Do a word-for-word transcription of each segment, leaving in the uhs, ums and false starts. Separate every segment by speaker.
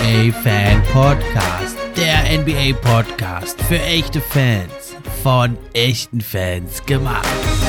Speaker 1: A-Fan-Podcast. Der N B A-Podcast für echte Fans. Von echten Fans gemacht.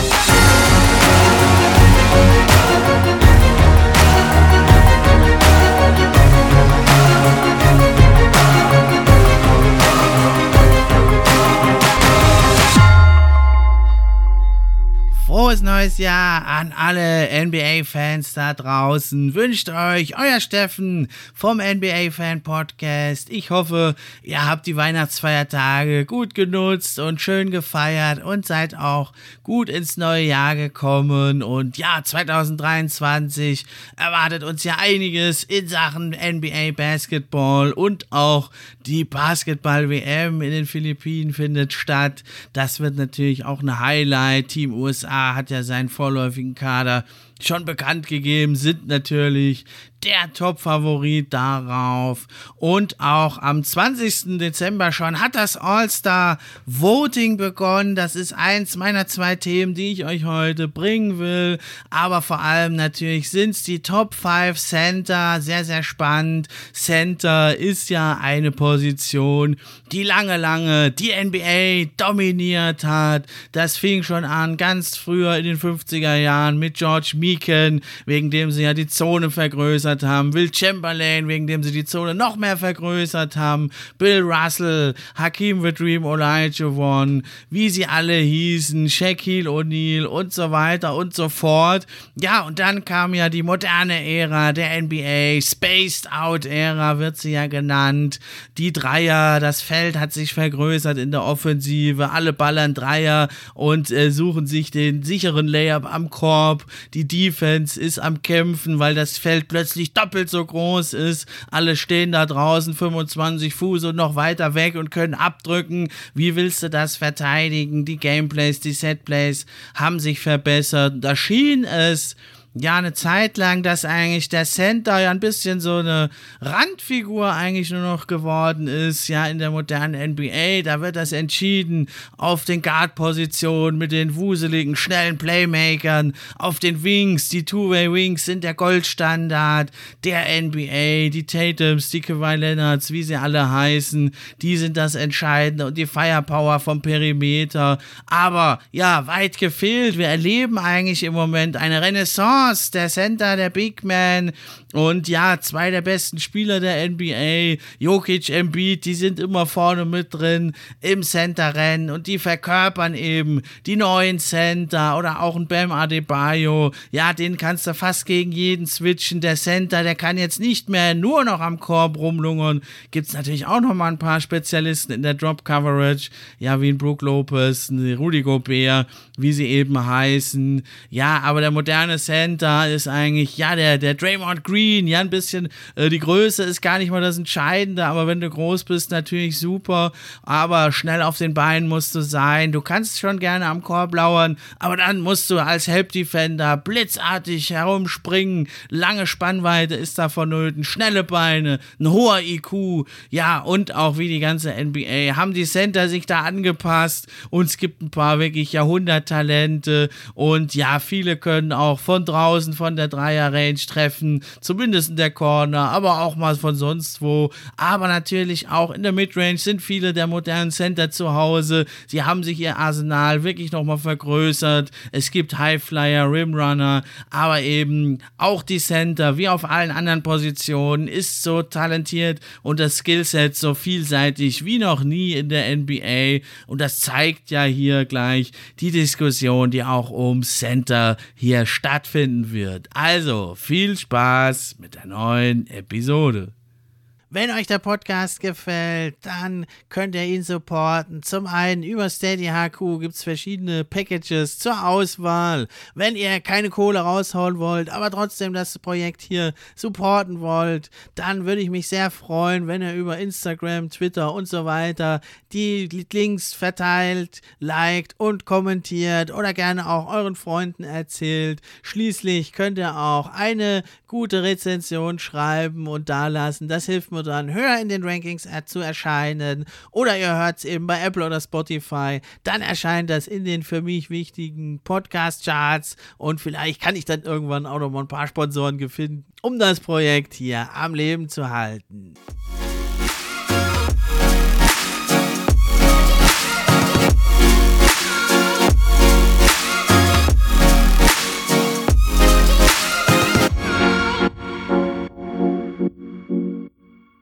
Speaker 1: Frohes neues Jahr an alle N B A-Fans da draußen. Wünscht euch euer Steffen vom N B A-Fan-Podcast. Ich hoffe, ihr habt die Weihnachtsfeiertage gut genutzt und schön gefeiert und seid auch gut ins neue Jahr gekommen. Und ja, zwanzig dreiundzwanzig erwartet uns ja einiges in Sachen N B A-Basketball und auch die Basketball-W M in den Philippinen findet statt. Das wird natürlich auch ein Highlight. Team U S A hat ja seinen vorläufigen Kader schon bekannt gegeben, sind natürlich der Top-Favorit darauf. Und auch am zwanzigsten Dezember schon hat das All-Star-Voting begonnen. Das ist eins meiner zwei Themen, die ich euch heute bringen will. Aber vor allem natürlich sind es die Top fünf Center. Sehr, sehr spannend. Center ist ja eine Position, die lange, lange die N B A dominiert hat. Das fing schon an ganz früher in den fünfziger Jahren mit George Mikan, wegen dem sie ja die Zone vergrößert haben, Will Chamberlain, wegen dem sie die Zone noch mehr vergrößert haben, Bill Russell, Hakeem the Dream Olajuwon, wie sie alle hießen, Shaquille O'Neal und so weiter und so fort. Ja, und dann kam ja die moderne Ära der N B A, Spaced Out Ära wird sie ja genannt. Die Dreier, das Feld hat sich vergrößert in der Offensive, alle ballern Dreier und äh, suchen sich den sicheren Layup am Korb. Die Defense ist am Kämpfen, weil das Feld plötzlich doppelt so groß ist. Alle stehen da draußen fünfundzwanzig Fuß und noch weiter weg und können abdrücken. Wie willst du das verteidigen? Die Gameplays, die Setplays haben sich verbessert. Da schien es ja eine Zeit lang, dass eigentlich der Center ja ein bisschen so eine Randfigur eigentlich nur noch geworden ist, ja, in der modernen N B A. Da wird das entschieden auf den Guard-Positionen mit den wuseligen, schnellen Playmakern, auf den Wings. Die Two-Way-Wings sind der Goldstandard der N B A. Die Tatums, die Kawhi Leonards, wie sie alle heißen, die sind das Entscheidende und die Firepower vom Perimeter. Aber ja, weit gefehlt. Wir erleben eigentlich im Moment eine Renaissance der Center, der Big Man und ja, zwei der besten Spieler der N B A, Jokic, Embiid, die sind immer vorne mit drin im Center-Rennen und die verkörpern eben die neuen Center oder auch ein Bam Adebayo, ja, den kannst du fast gegen jeden switchen. Der Center, der kann jetzt nicht mehr nur noch am Korb rumlungern, gibt's natürlich auch noch mal ein paar Spezialisten in der Drop-Coverage, ja, wie ein Brook Lopez, ein Rudy Gobert, wie sie eben heißen, ja, aber der moderne Center ist eigentlich, ja, der, der Draymond Green, ja, ein bisschen, äh, die Größe ist gar nicht mal das Entscheidende, aber wenn du groß bist, natürlich super, aber schnell auf den Beinen musst du sein, du kannst schon gerne am Korb lauern, aber dann musst du als Help-Defender blitzartig herumspringen, lange Spannweite ist da vonnöten, schnelle Beine, ein hoher I Q, ja, und auch wie die ganze N B A, haben die Center sich da angepasst und es gibt ein paar wirklich Jahrhunderttalente und ja, viele können auch von draußen von der Dreier-Range treffen, zumindest in der Corner, aber auch mal von sonst wo, aber natürlich auch in der Midrange sind viele der modernen Center zu Hause, sie haben sich ihr Arsenal wirklich nochmal vergrößert, es gibt Highflyer, Rimrunner, aber eben auch die Center, wie auf allen anderen Positionen, ist so talentiert und das Skillset so vielseitig wie noch nie in der N B A und das zeigt ja hier gleich die Diskussion, die auch um Center hier stattfinden wird. Also, viel Spaß mit der neuen Episode. Wenn euch der Podcast gefällt, dann könnt ihr ihn supporten. Zum einen über Steady H Q gibt es verschiedene Packages zur Auswahl. Wenn ihr keine Kohle raushauen wollt, aber trotzdem das Projekt hier supporten wollt, dann würde ich mich sehr freuen, wenn ihr über Instagram, Twitter und so weiter die Links verteilt, liked und kommentiert oder gerne auch euren Freunden erzählt. Schließlich könnt ihr auch eine gute Rezension schreiben und dalassen. Das hilft mir dann, höher in den Rankings zu erscheinen. Oder ihr hört es eben bei Apple oder Spotify. Dann erscheint das in den für mich wichtigen Podcast-Charts und vielleicht kann ich dann irgendwann auch noch mal ein paar Sponsoren finden, um das Projekt hier am Leben zu halten.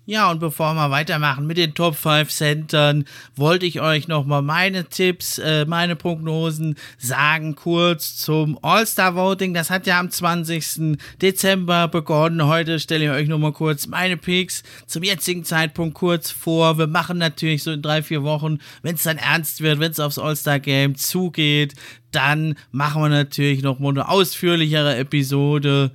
Speaker 1: Ja, und bevor wir weitermachen mit den Top fünf Centern, wollte ich euch nochmal meine Tipps, äh, meine Prognosen sagen, kurz zum All-Star-Voting. Das hat ja am zwanzigsten Dezember begonnen. Heute stelle ich euch nochmal kurz meine Picks zum jetzigen Zeitpunkt kurz vor. Wir machen natürlich so in drei, vier Wochen, wenn es dann ernst wird, wenn es aufs All-Star-Game zugeht, dann machen wir natürlich nochmal eine ausführlichere Episode.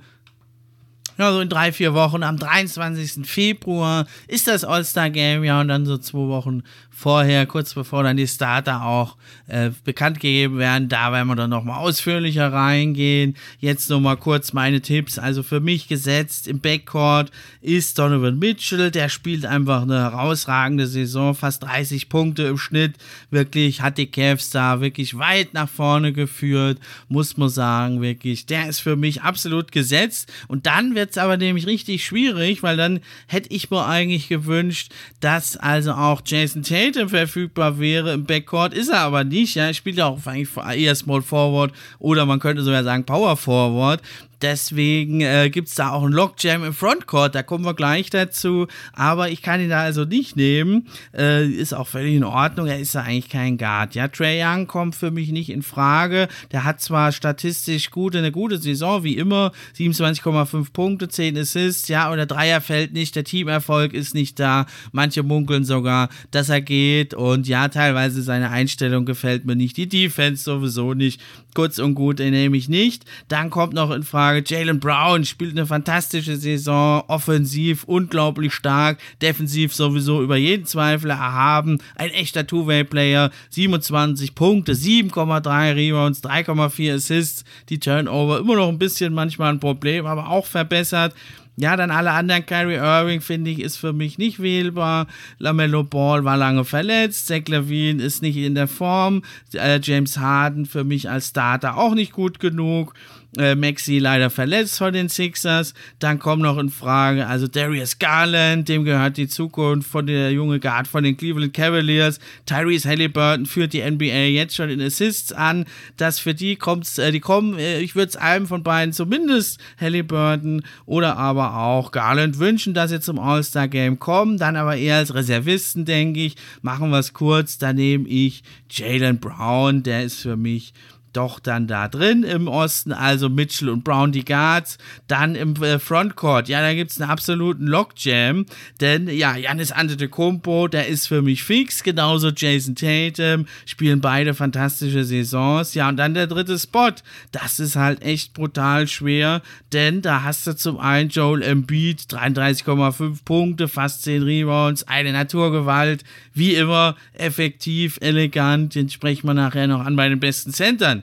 Speaker 1: Ja, so in drei, vier Wochen, am dreiundzwanzigsten Februar ist das All-Star-Game, ja, und dann so zwei Wochen vorher, kurz bevor dann die Starter auch äh, bekannt gegeben werden, da werden wir dann nochmal ausführlicher reingehen. Jetzt nochmal kurz meine Tipps, also für mich gesetzt im Backcourt ist Donovan Mitchell, der spielt einfach eine herausragende Saison, fast dreißig Punkte im Schnitt, wirklich, hat die Cavs da wirklich weit nach vorne geführt, muss man sagen, wirklich, der ist für mich absolut gesetzt, und dann wird es aber nämlich richtig schwierig, weil dann hätte ich mir eigentlich gewünscht, dass also auch Jason Tatum verfügbar wäre im Backcourt, ist er aber nicht, ja, er spielt ja auch eigentlich eher Small Forward oder man könnte sogar sagen Power Forward. Deswegen äh, gibt es da auch einen Lockjam im Frontcourt, da kommen wir gleich dazu, aber ich kann ihn da also nicht nehmen, äh, ist auch völlig in Ordnung, er ist ja eigentlich kein Guard, ja, Trae Young kommt für mich nicht in Frage, der hat zwar statistisch gut, eine gute Saison, wie immer, siebenundzwanzig Komma fünf Punkte, zehn Assists, ja, und der Dreier fällt nicht, der Teamerfolg ist nicht da, manche munkeln sogar, dass er geht, und ja, teilweise seine Einstellung gefällt mir nicht, die Defense sowieso nicht, kurz und gut, den nehme ich nicht. Dann kommt noch in Frage Jaylen Brown, spielt eine fantastische Saison, offensiv unglaublich stark, defensiv sowieso über jeden Zweifel erhaben, ein echter Two-Way-Player, siebenundzwanzig Punkte, sieben Komma drei Rebounds, drei Komma vier Assists, die Turnover immer noch ein bisschen manchmal ein Problem, aber auch verbessert. Ja, dann alle anderen, Kyrie Irving, finde ich, ist für mich nicht wählbar. LaMelo Ball war lange verletzt. Zach LaVine ist nicht in der Form. Äh, James Harden für mich als Starter auch nicht gut genug. Äh, Maxey leider verletzt von den Sixers. Dann kommt noch in Frage, also Darius Garland, dem gehört die Zukunft, von der junge Guard von den Cleveland Cavaliers. Tyrese Halliburton führt die N B A jetzt schon in Assists an. Das für die kommt's, äh, die kommen, äh, ich würde es einem von beiden, zumindest Halliburton oder aber auch Garland, wünschen, dass sie zum All-Star-Game kommen. Dann aber eher als Reservisten, denke ich. Machen wir es kurz. Da nehme ich Jaylen Brown, der ist für mich doch dann da drin im Osten, also Mitchell und Brown die Guards, dann im äh, Frontcourt, ja, da gibt es einen absoluten Lockjam, denn ja, Giannis Antetokounmpo, der ist für mich fix, genauso Jason Tatum, spielen beide fantastische Saisons, ja, und dann der dritte Spot, das ist halt echt brutal schwer, denn da hast du zum einen Joel Embiid, dreiunddreißig Komma fünf Punkte, fast zehn Rebounds, eine Naturgewalt, wie immer, effektiv, elegant, den sprechen wir nachher noch an bei den besten Centern.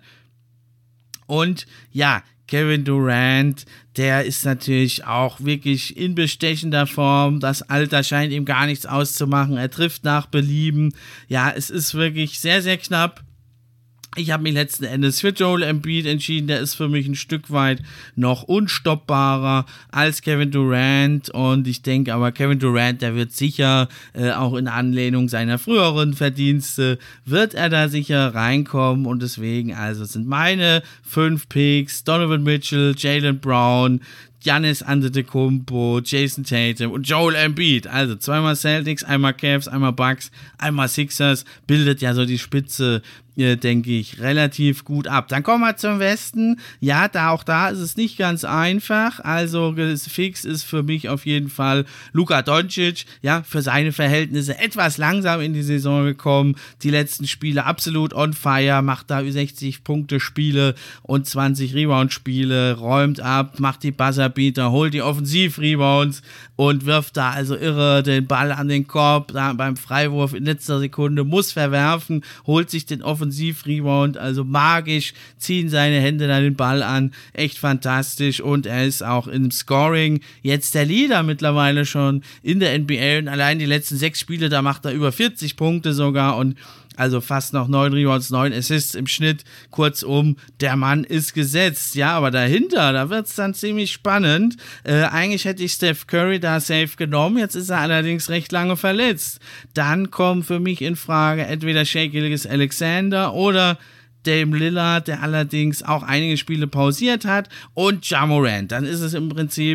Speaker 1: Und ja, Kevin Durant, der ist natürlich auch wirklich in bestechender Form. Das Alter scheint ihm gar nichts auszumachen. Er trifft nach Belieben. Ja, es ist wirklich sehr, sehr knapp. Ich habe mich letzten Endes für Joel Embiid entschieden, der ist für mich ein Stück weit noch unstoppbarer als Kevin Durant, und ich denke aber, Kevin Durant, der wird sicher, äh, auch in Anlehnung seiner früheren Verdienste, wird er da sicher reinkommen, und deswegen, also sind meine fünf Picks Donovan Mitchell, Jaylen Brown, Giannis Antetokounmpo, Jason Tatum und Joel Embiid. Also zweimal Celtics, einmal Cavs, einmal Bucks, einmal Sixers. Bildet ja so die Spitze, äh, denke ich, relativ gut ab. Dann kommen wir zum Westen. Ja, da auch da ist es nicht ganz einfach. Also fix ist für mich auf jeden Fall Luka Doncic. Ja, für seine Verhältnisse etwas langsam in die Saison gekommen. Die letzten Spiele absolut on fire. Macht da sechzig Punkte Spiele und zwanzig Rebound-Spiele. Räumt ab, macht die Buzzerbeater, holt die Offensiv-Rebounds und wirft da also irre den Ball an den Korb. Da beim Freiwurf in letzter Sekunde muss verwerfen, holt sich den Offensiv-Rebound, also magisch, ziehen seine Hände da den Ball an, echt fantastisch, und er ist auch im Scoring jetzt der Leader mittlerweile schon in der N B A, und allein die letzten sechs Spiele, da macht er über vierzig Punkte sogar, und also fast noch neun Rebounds, neun Assists im Schnitt. Kurzum, der Mann ist gesetzt. Ja, aber dahinter, da wird es dann ziemlich spannend. Äh, eigentlich hätte ich Steph Curry da safe genommen. Jetzt ist er allerdings recht lange verletzt. Dann kommen für mich in Frage entweder Shai Gilgeous-Alexander oder Dame Lillard, der allerdings auch einige Spiele pausiert hat, und Ja Morant. Dann ist es im Prinzip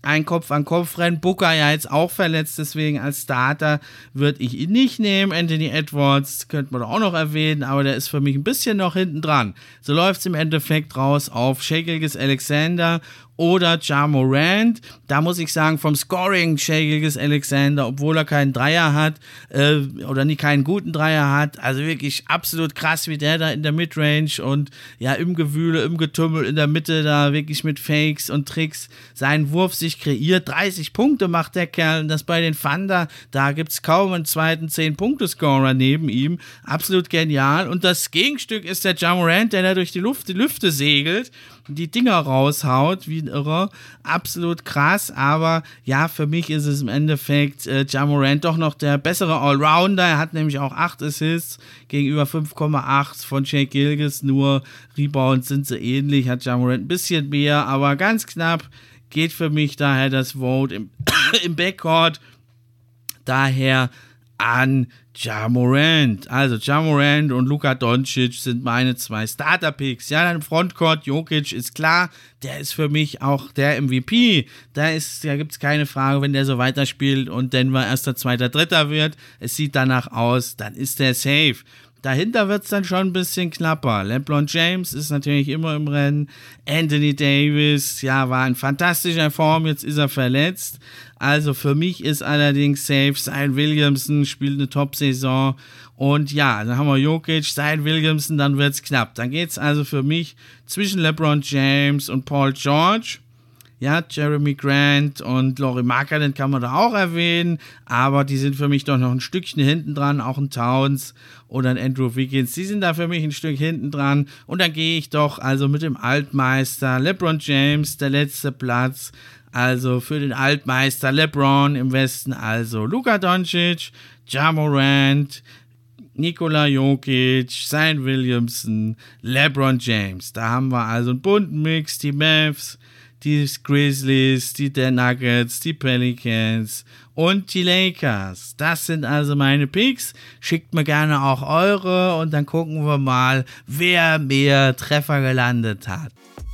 Speaker 1: ein Kopf-an-Kopf-Rennen. Booker ja jetzt auch verletzt, deswegen als Starter würde ich ihn nicht nehmen. Anthony Edwards könnte man doch auch noch erwähnen, aber der ist für mich ein bisschen noch hinten dran. So läuft es im Endeffekt raus auf Shai Gilgeous-Alexander oder Ja Morant. Da muss ich sagen, vom Scoring Shai Gilgeous-Alexander, obwohl er keinen Dreier hat äh, oder nie keinen guten Dreier hat, also wirklich absolut krass, wie der da in der Midrange und ja im Gewühle, im Getümmel in der Mitte da wirklich mit Fakes und Tricks seinen Wurf sich kreiert. dreißig Punkte macht der Kerl und das bei den Thunder, da gibt es kaum einen zweiten zehn-Punkte-Scorer neben ihm. Absolut genial. Und das Gegenstück ist der Ja Morant, der da durch die Luft, die Lüfte segelt, die Dinger raushaut, wie ein Irrer. Absolut krass, aber ja, für mich ist es im Endeffekt äh, Ja Morant doch noch der bessere Allrounder. Er hat nämlich auch acht Assists gegenüber fünf Komma acht von Shai Gilgeous, nur Rebounds sind sie ähnlich, hat Ja Morant ein bisschen mehr, aber ganz knapp geht für mich daher das Vote im, im Backcourt daher an Ja Morant. Also Ja Morant und Luka Doncic sind meine zwei Starter-Picks. Ja, dann im Frontcourt, Jokic ist klar, der ist für mich auch der M V P. Da, da gibt es keine Frage, wenn der so weiterspielt und Denver erster, zweiter, dritter wird, es sieht danach aus, dann ist der safe. Dahinter wird es dann schon ein bisschen knapper. LeBron James ist natürlich immer im Rennen. Anthony Davis, ja, war in fantastischer Form, jetzt ist er verletzt. Also für mich ist allerdings safe, Zion Williamson spielt eine Top-Saison. Und ja, dann haben wir Jokic, Zion Williamson, dann wird es knapp. Dann geht es also für mich zwischen LeBron James und Paul George. Ja, Jeremy Grant und Lauri Markkanen kann man da auch erwähnen, aber die sind für mich doch noch ein Stückchen hinten dran, auch ein Towns oder ein Andrew Wiggins, die sind da für mich ein Stück hinten dran und dann gehe ich doch also mit dem Altmeister LeBron James, der letzte Platz, also für den Altmeister LeBron im Westen, also Luka Doncic, Ja Morant, Nikola Jokic, Zion Williamson, LeBron James, da haben wir also einen bunten Mix, die Mavs, die Grizzlies, die Nuggets, die Pelicans und die Lakers. Das sind also meine Picks. Schickt mir gerne auch eure und dann gucken wir mal, wer mehr Treffer gelandet hat.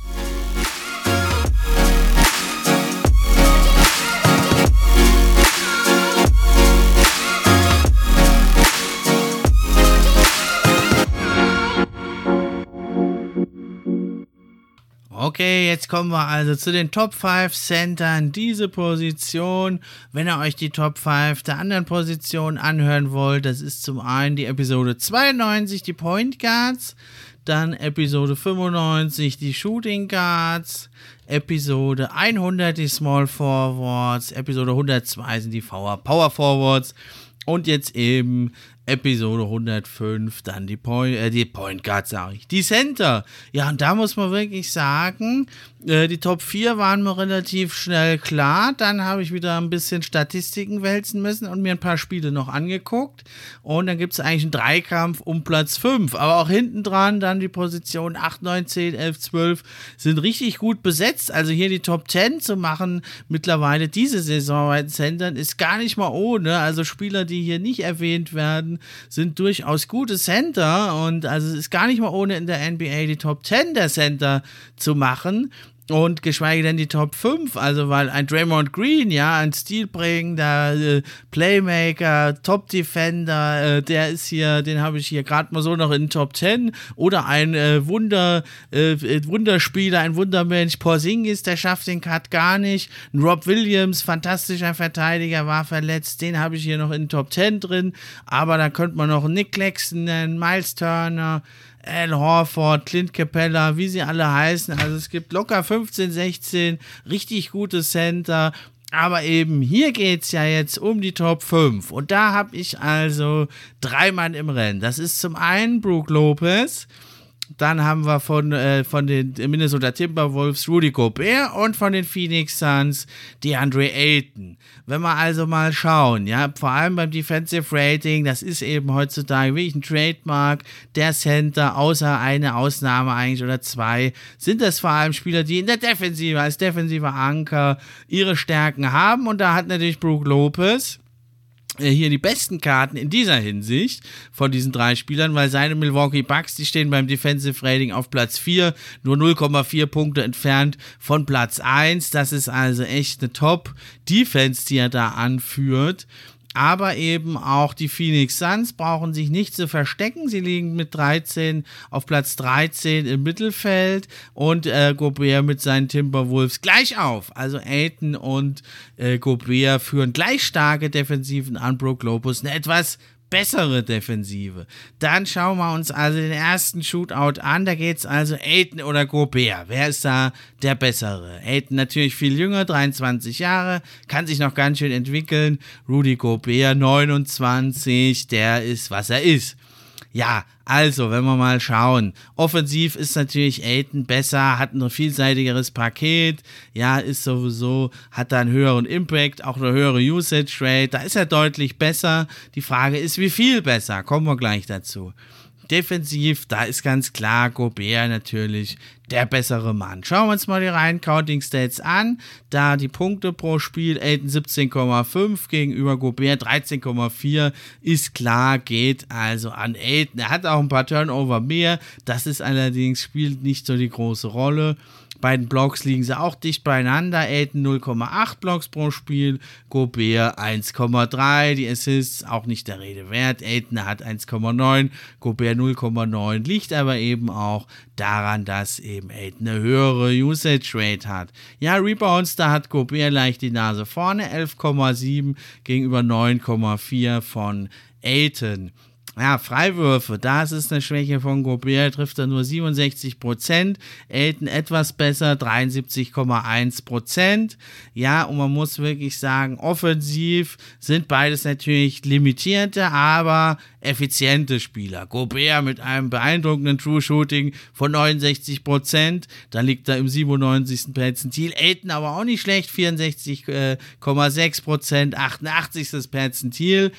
Speaker 1: Okay, jetzt kommen wir also zu den Top fünf Centern. Diese Position, wenn ihr euch die Top fünf der anderen Positionen anhören wollt, das ist zum einen die Episode zweiundneunzig, die Point Guards, dann Episode fünfundneunzig, die Shooting Guards, Episode hundert, die Small Forwards, Episode hundertzwei sind die Power Forwards und jetzt eben Episode hundertfünf, dann die Point, äh, die Point Guards, sage ich, die Center. Ja, und da muss man wirklich sagen, äh, die Top vier waren mir relativ schnell klar. Dann habe ich wieder ein bisschen Statistiken wälzen müssen und mir ein paar Spiele noch angeguckt. Und dann gibt es eigentlich einen Dreikampf um Platz fünf. Aber auch hinten dran dann die Positionen acht, neun, zehn, elf, zwölf sind richtig gut besetzt. Also hier die Top zehn zu machen, mittlerweile diese Saison bei den Centern, ist gar nicht mal ohne. Also Spieler, die hier nicht erwähnt werden, sind durchaus gute Center und also es ist gar nicht mal ohne in der N B A die Top zehn der Center zu machen und geschweige denn die Top fünf, also weil ein Draymond Green, ja, ein stilprägender äh, Playmaker, Top-Defender, äh, der ist hier, den habe ich hier gerade mal so noch in den Top zehn oder ein äh, Wunder, äh, Wunderspieler, ein Wundermensch, Porzingis, der schafft den Cut gar nicht, ein Rob Williams, fantastischer Verteidiger, war verletzt, den habe ich hier noch in den Top zehn drin, aber da könnte man noch Nick Claxton nennen, Miles Turner, Al Horford, Clint Capella, wie sie alle heißen. Also es gibt locker fünfzehn, sechzehn richtig gute Center. Aber eben hier geht es ja jetzt um die Top fünf. Und da habe ich also drei Mann im Rennen. Das ist zum einen Brook Lopez. Dann haben wir von, äh, von den Minnesota Timberwolves Rudy Gobert und von den Phoenix Suns DeAndre Ayton. Wenn wir also mal schauen, ja, vor allem beim Defensive Rating, das ist eben heutzutage wirklich ein Trademark der Center, außer eine Ausnahme eigentlich oder zwei, sind das vor allem Spieler, die in der Defensive als defensiver Anker ihre Stärken haben und da hat natürlich Brook Lopez hier die besten Karten in dieser Hinsicht von diesen drei Spielern, weil seine Milwaukee Bucks, die stehen beim Defensive Rating auf Platz vier, nur null Komma vier Punkte entfernt von Platz eins. Das ist also echt eine Top-Defense, die er da anführt. Aber eben auch die Phoenix Suns brauchen sich nicht zu verstecken. Sie liegen mit dreizehn auf Platz dreizehn im Mittelfeld und äh, Gobert mit seinen Timberwolves gleich auf. Also Ayton und äh, Gobert führen gleich starke Defensiven an. Brook Lopez eine etwas bessere Defensive. Dann schauen wir uns also den ersten Shootout an. Da geht es also Ayton oder Gobert. Wer ist da der Bessere? Ayton natürlich viel jünger, dreiundzwanzig Jahre, kann sich noch ganz schön entwickeln. Rudy Gobert, neunundzwanzig, der ist, was er ist. Ja, also, wenn wir mal schauen. Offensiv ist natürlich Ayton besser, hat ein vielseitigeres Paket, ja, ist sowieso, hat da einen höheren Impact, auch eine höhere Usage Rate, da ist er deutlich besser. Die Frage ist, wie viel besser? Kommen wir gleich dazu. Defensiv, da ist ganz klar Gobert natürlich der bessere Mann. Schauen wir uns mal die reinen Counting Stats an. Da die Punkte pro Spiel, Ayton siebzehn Komma fünf gegenüber Gobert dreizehn Komma vier, ist klar, geht also an Ayton. Er hat auch ein paar Turnover mehr, das ist allerdings, spielt nicht so die große Rolle. Beiden Blocks liegen sie auch dicht beieinander. Ayton null Komma acht Blocks pro Spiel, Gobert eins Komma drei. Die Assists auch nicht der Rede wert. Ayton hat eins Komma neun, Gobert null Komma neun. Liegt aber eben auch daran, dass eben Ayton eine höhere Usage Rate hat. Ja, Rebounds, da hat Gobert leicht die Nase vorne. elf Komma sieben gegenüber neun Komma vier von Ayton. Ja, Freiwürfe, das ist eine Schwäche von Gobert, trifft er nur siebenundsechzig Prozent, Ayton etwas besser, dreiundsiebzig Komma eins Prozent. Ja, und man muss wirklich sagen, offensiv sind beides natürlich limitierte, aber effiziente Spieler. Gobert mit einem beeindruckenden True Shooting von neunundsechzig Prozent, da liegt er im siebenundneunzigsten Perzentil. Ayton aber auch nicht schlecht, vierundsechzig Komma sechs Prozent, achtundachtzigsten Perzentil.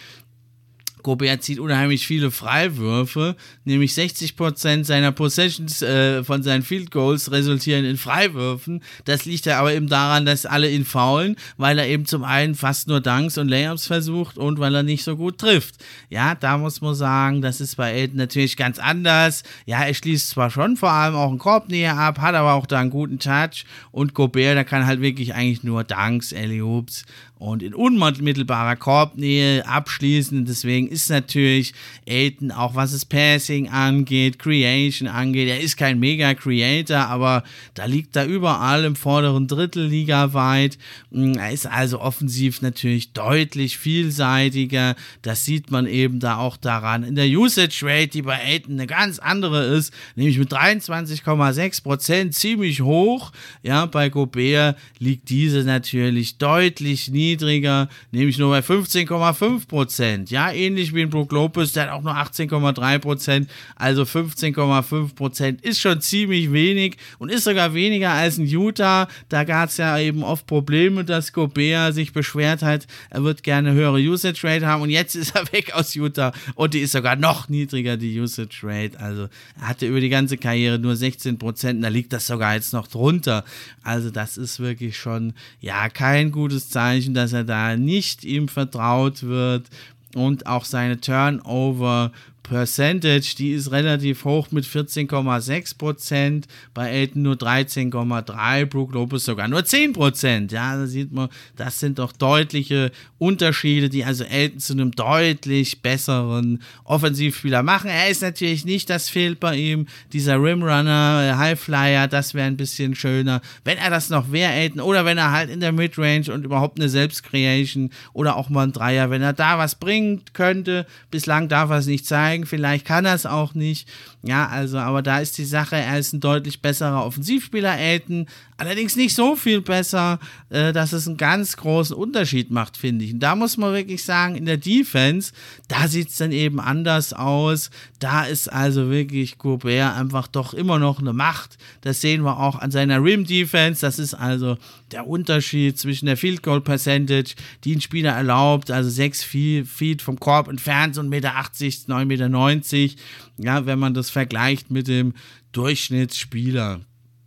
Speaker 1: Gobert zieht unheimlich viele Freiwürfe, nämlich sechzig Prozent seiner Possessions äh, von seinen Field Goals resultieren in Freiwürfen. Das liegt ja aber eben daran, dass alle ihn foulen, weil er eben zum einen fast nur Dunks und Layups versucht und weil er nicht so gut trifft. Ja, da muss man sagen, das ist bei Ayton natürlich ganz anders. Ja, er schließt zwar schon vor allem auch einen Korbnähe ab, hat aber auch da einen guten Touch, und Gobert, der kann halt wirklich eigentlich nur Dunks, Alley-Oops und in unmittelbarer Korbnähe abschließen. Deswegen ist natürlich Ayton, auch was das Passing angeht, Creation angeht, er ist kein Mega-Creator, aber da liegt er überall im vorderen Drittel ligaweit. Er ist also offensiv natürlich deutlich vielseitiger. Das sieht man eben da auch daran. In der Usage Rate, die bei Ayton eine ganz andere ist, nämlich mit dreiundzwanzig Komma sechs Prozent, ziemlich hoch. Ja, bei Gobert liegt diese natürlich deutlich niedriger. niedriger, nämlich nur bei fünfzehn Komma fünf Prozent. Ja, ähnlich wie in Brook Lopez, der hat auch nur achtzehn Komma drei Prozent, also fünfzehn Komma fünf Prozent ist schon ziemlich wenig und ist sogar weniger als in Utah. Da gab es ja eben oft Probleme, dass Gobert sich beschwert hat, er wird gerne höhere Usage Rate haben, und jetzt ist er weg aus Utah und die ist sogar noch niedriger, die Usage Rate. Also er hatte über die ganze Karriere nur sechzehn Prozent, da liegt das sogar jetzt noch drunter. Also das ist wirklich schon, ja, kein gutes Zeichen, dass er da nicht ihm vertraut wird, und auch seine Turnover Percentage, die ist relativ hoch mit vierzehn Komma sechs Prozent, bei Ayton nur dreizehn Komma drei, Brook Lopez sogar nur zehn Prozent. Ja, da sieht man, das sind doch deutliche Unterschiede, die also Ayton zu einem deutlich besseren Offensivspieler machen. Er ist natürlich nicht, das fehlt bei ihm, dieser Rimrunner, Highflyer, das wäre ein bisschen schöner, wenn er das noch wäre, Ayton, oder wenn er halt in der Midrange und überhaupt eine Selbstcreation oder auch mal ein Dreier, wenn er da was bringen könnte. Bislang darf er es nicht zeigen. Vielleicht kann er es auch nicht. Ja, also, aber da ist die Sache, er ist ein deutlich besserer Offensivspieler, Ayton, allerdings nicht so viel besser, äh, dass es einen ganz großen Unterschied macht, finde ich. Und da muss man wirklich sagen, in der Defense, da sieht es dann eben anders aus. Da ist also wirklich Gobert einfach doch immer noch eine Macht. Das sehen wir auch an seiner Rim-Defense. Das ist also der Unterschied zwischen der Field Goal Percentage, die ein Spieler erlaubt, also sechs Feet vom Korb entfernt, so eins Komma achtzig Meter, neun Komma neunzig Meter. Ja, wenn man das vergleicht mit dem Durchschnittsspieler.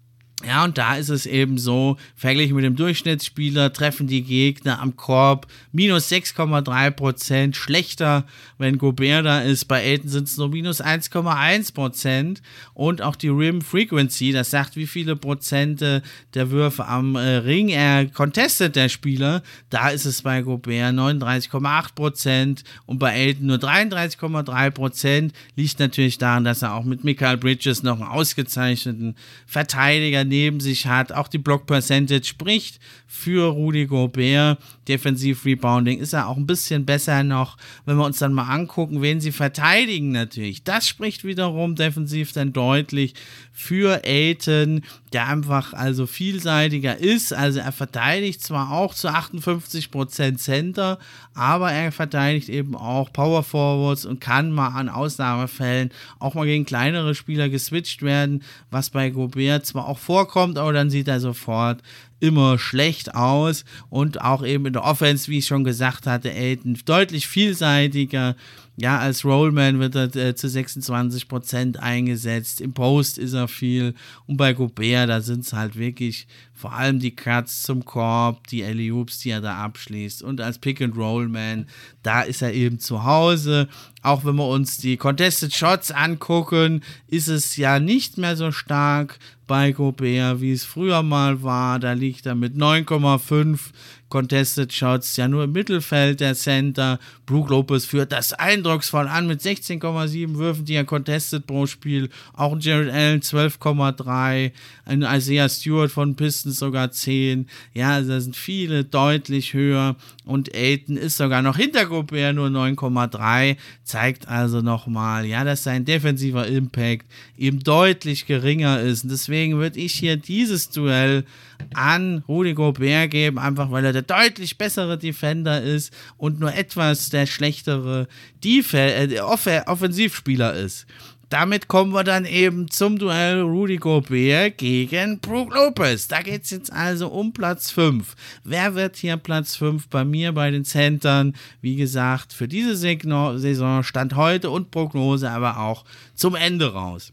Speaker 1: Ja, und da ist es eben so, verglichen mit dem Durchschnittsspieler treffen die Gegner am Korb minus sechs Komma drei Prozent schlechter, wenn Gobert da ist. Bei Ayton sind es nur minus eins Komma eins Prozent. Und auch die Rim Frequency, das sagt, wie viele Prozente der Würfe am äh, Ring er contestet, der Spieler. Da ist es bei Gobert neununddreißig Komma acht Prozent und bei Ayton nur dreiunddreißig Komma drei Prozent. Liegt natürlich daran, dass er auch mit Mikal Bridges noch einen ausgezeichneten Verteidiger neben sich hat. Auch die Block Percentage spricht für Rudy Gobert. Defensiv Rebounding ist er auch ein bisschen besser noch, wenn wir uns dann mal angucken, wen sie verteidigen natürlich. Das spricht wiederum defensiv dann deutlich für Ayton, der einfach also vielseitiger ist. Also er verteidigt zwar auch zu achtundfünfzig Prozent Center, aber er verteidigt eben auch Power Forwards und kann mal an Ausnahmefällen auch mal gegen kleinere Spieler geswitcht werden, was bei Gobert zwar auch vorkommt, aber dann sieht er sofort immer schlecht aus und auch eben in der Offense, wie ich schon gesagt hatte, Ayton deutlich vielseitiger. Ja, als Rollman wird er äh, zu sechsundzwanzig Prozent eingesetzt, im Post ist er viel und bei Gobert, da sind es halt wirklich vor allem die Cuts zum Korb, die Alley-Oops, die er da abschließt und als Pick-and-Roll-Man, da ist er eben zu Hause. Auch wenn wir uns die Contested Shots angucken, ist es ja nicht mehr so stark bei Gobert, wie es früher mal war. Da liegt er mit neun Komma fünf Contested Shots ja nur im Mittelfeld der Center. Brook Lopez führt das eindrucksvoll an mit sechzehn Komma sieben Würfen, die er contestet pro Spiel. Auch ein Jared Allen zwölf Komma drei, ein Isaiah Stewart von Pistons sogar zehn. Ja, also da sind viele deutlich höher und Ayton ist sogar noch hinter Gobert nur neun Komma drei. Zeigt also nochmal, ja, dass sein defensiver Impact eben deutlich geringer ist. Und deswegen würde ich hier dieses Duell an Rudy Gobert geben, einfach weil er der deutlich bessere Defender ist und nur etwas der schlechtere Def- äh, Off- Offensivspieler ist. Damit kommen wir dann eben zum Duell Rudy Gobert gegen Brook Lopez. Da geht es jetzt also um Platz fünf. Wer wird hier Platz fünf bei mir bei den Centern? Wie gesagt, für diese Saison Stand heute und Prognose aber auch zum Ende raus.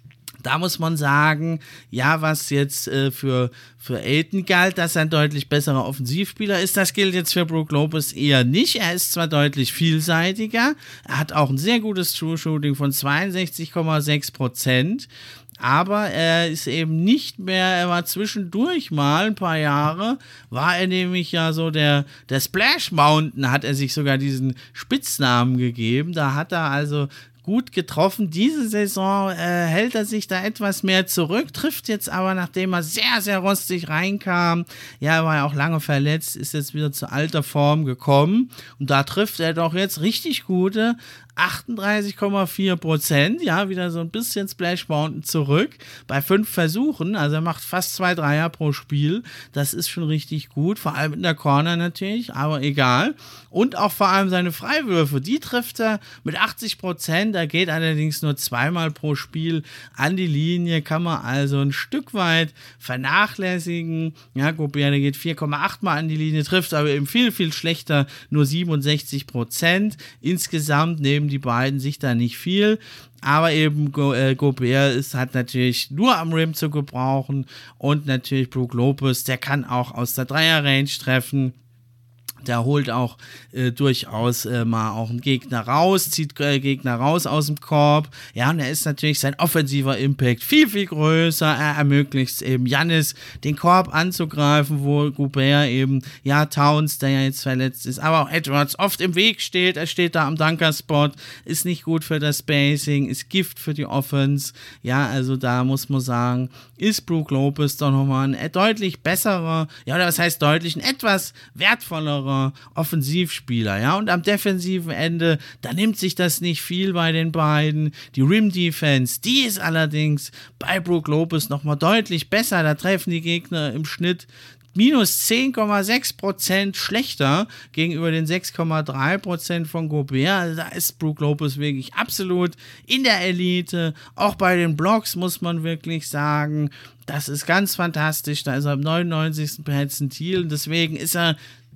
Speaker 1: Da muss man sagen, ja, was jetzt äh, für, für Ayton galt, dass er ein deutlich besserer Offensivspieler ist, das gilt jetzt für Brook Lopez eher nicht. Er ist zwar deutlich vielseitiger, er hat auch ein sehr gutes True Shooting von zweiundsechzig Komma sechs Prozent, aber er ist eben nicht mehr, er war zwischendurch mal ein paar Jahre, war er nämlich ja so der, der Splash Mountain, hat er sich sogar diesen Spitznamen gegeben. Da hat er also gut getroffen. Diese Saison äh, hält er sich da etwas mehr zurück, trifft jetzt aber, nachdem er sehr, sehr rostig reinkam, ja, er war ja auch lange verletzt, ist jetzt wieder zu alter Form gekommen und da trifft er doch jetzt richtig gute achtunddreißig Komma vier Prozent, ja, wieder so ein bisschen Splash Mountain zurück, bei fünf Versuchen, also er macht fast zwei Dreier pro Spiel, das ist schon richtig gut, vor allem in der Corner natürlich, aber egal, und auch vor allem seine Freiwürfe, die trifft er mit achtzig Prozent, er geht allerdings nur zweimal pro Spiel an die Linie, kann man also ein Stück weit vernachlässigen, ja, Gobert, der geht vier Komma acht Mal an die Linie, trifft aber eben viel, viel schlechter, nur siebenundsechzig Prozent, insgesamt neben die beiden sich da nicht viel, aber eben Go, äh, Gobert ist halt natürlich nur am Rim zu gebrauchen und natürlich Brook Lopez, der kann auch aus der Dreier-Range treffen. Der holt auch äh, durchaus äh, mal auch einen Gegner raus, zieht äh, Gegner raus aus dem Korb. Ja, und er ist natürlich sein offensiver Impact viel, viel größer. Er ermöglicht eben Giannis, den Korb anzugreifen, wo Gobert eben, ja, Towns, der ja jetzt verletzt ist, aber auch Edwards oft im Weg steht. Er steht da am Dunker-Spot, ist nicht gut für das Spacing, ist Gift für die Offense. Ja, also da muss man sagen, ist Brook Lopez doch nochmal ein deutlich besserer, ja, oder was heißt deutlich, ein etwas wertvollerer Offensivspieler, ja, und am defensiven Ende, da nimmt sich das nicht viel bei den beiden. Die Rim-Defense, die ist allerdings bei Brook Lopez nochmal deutlich besser, da treffen die Gegner im Schnitt minus zehn Komma sechs Prozent schlechter gegenüber den sechs Komma drei Prozent von Gobert. Also da ist Brook Lopez wirklich absolut in der Elite. Auch bei den Blocks muss man wirklich sagen, das ist ganz fantastisch. Da ist er am neunundneunzigsten Perzentil und deswegen ist er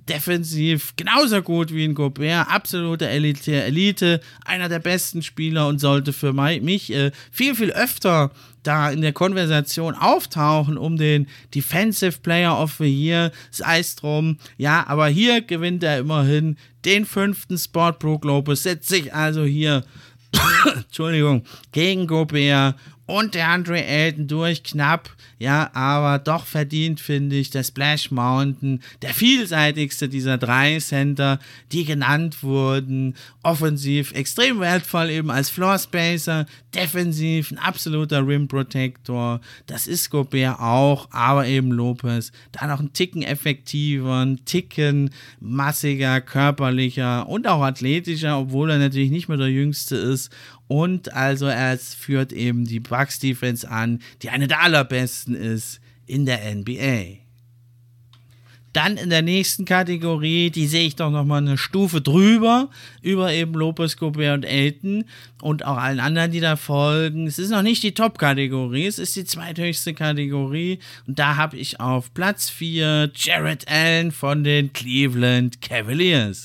Speaker 1: defensiv genauso gut wie ein Gobert, absolute Elite, Elite, einer der besten Spieler und sollte für mich äh, viel, viel öfter da in der Konversation auftauchen um den Defensive Player of the Year, sei es drum. Ja, aber hier gewinnt er immerhin den fünften Spot. Brook Lopez setzt sich also hier Entschuldigung, gegen Gobert und der Andre Ayton durch, knapp, ja, aber doch verdient, finde ich, der Splash Mountain, der vielseitigste dieser drei Center, die genannt wurden, offensiv extrem wertvoll eben als Floor Spacer, defensiv ein absoluter Rim Protector, das ist Gobert auch, aber eben Lopez, da noch ein Ticken effektiver, ein Ticken massiger, körperlicher und auch athletischer, obwohl er natürlich nicht mehr der Jüngste ist. Und also er führt eben die Bucks Defense an, die eine der allerbesten ist in der N B A. Dann in der nächsten Kategorie, die sehe ich doch nochmal eine Stufe drüber, über eben Lopez, Gobert und Ayton und auch allen anderen, die da folgen. Es ist noch nicht die Top-Kategorie, es ist die zweithöchste Kategorie und da habe ich auf Platz vier Jarrett Allen von den Cleveland Cavaliers.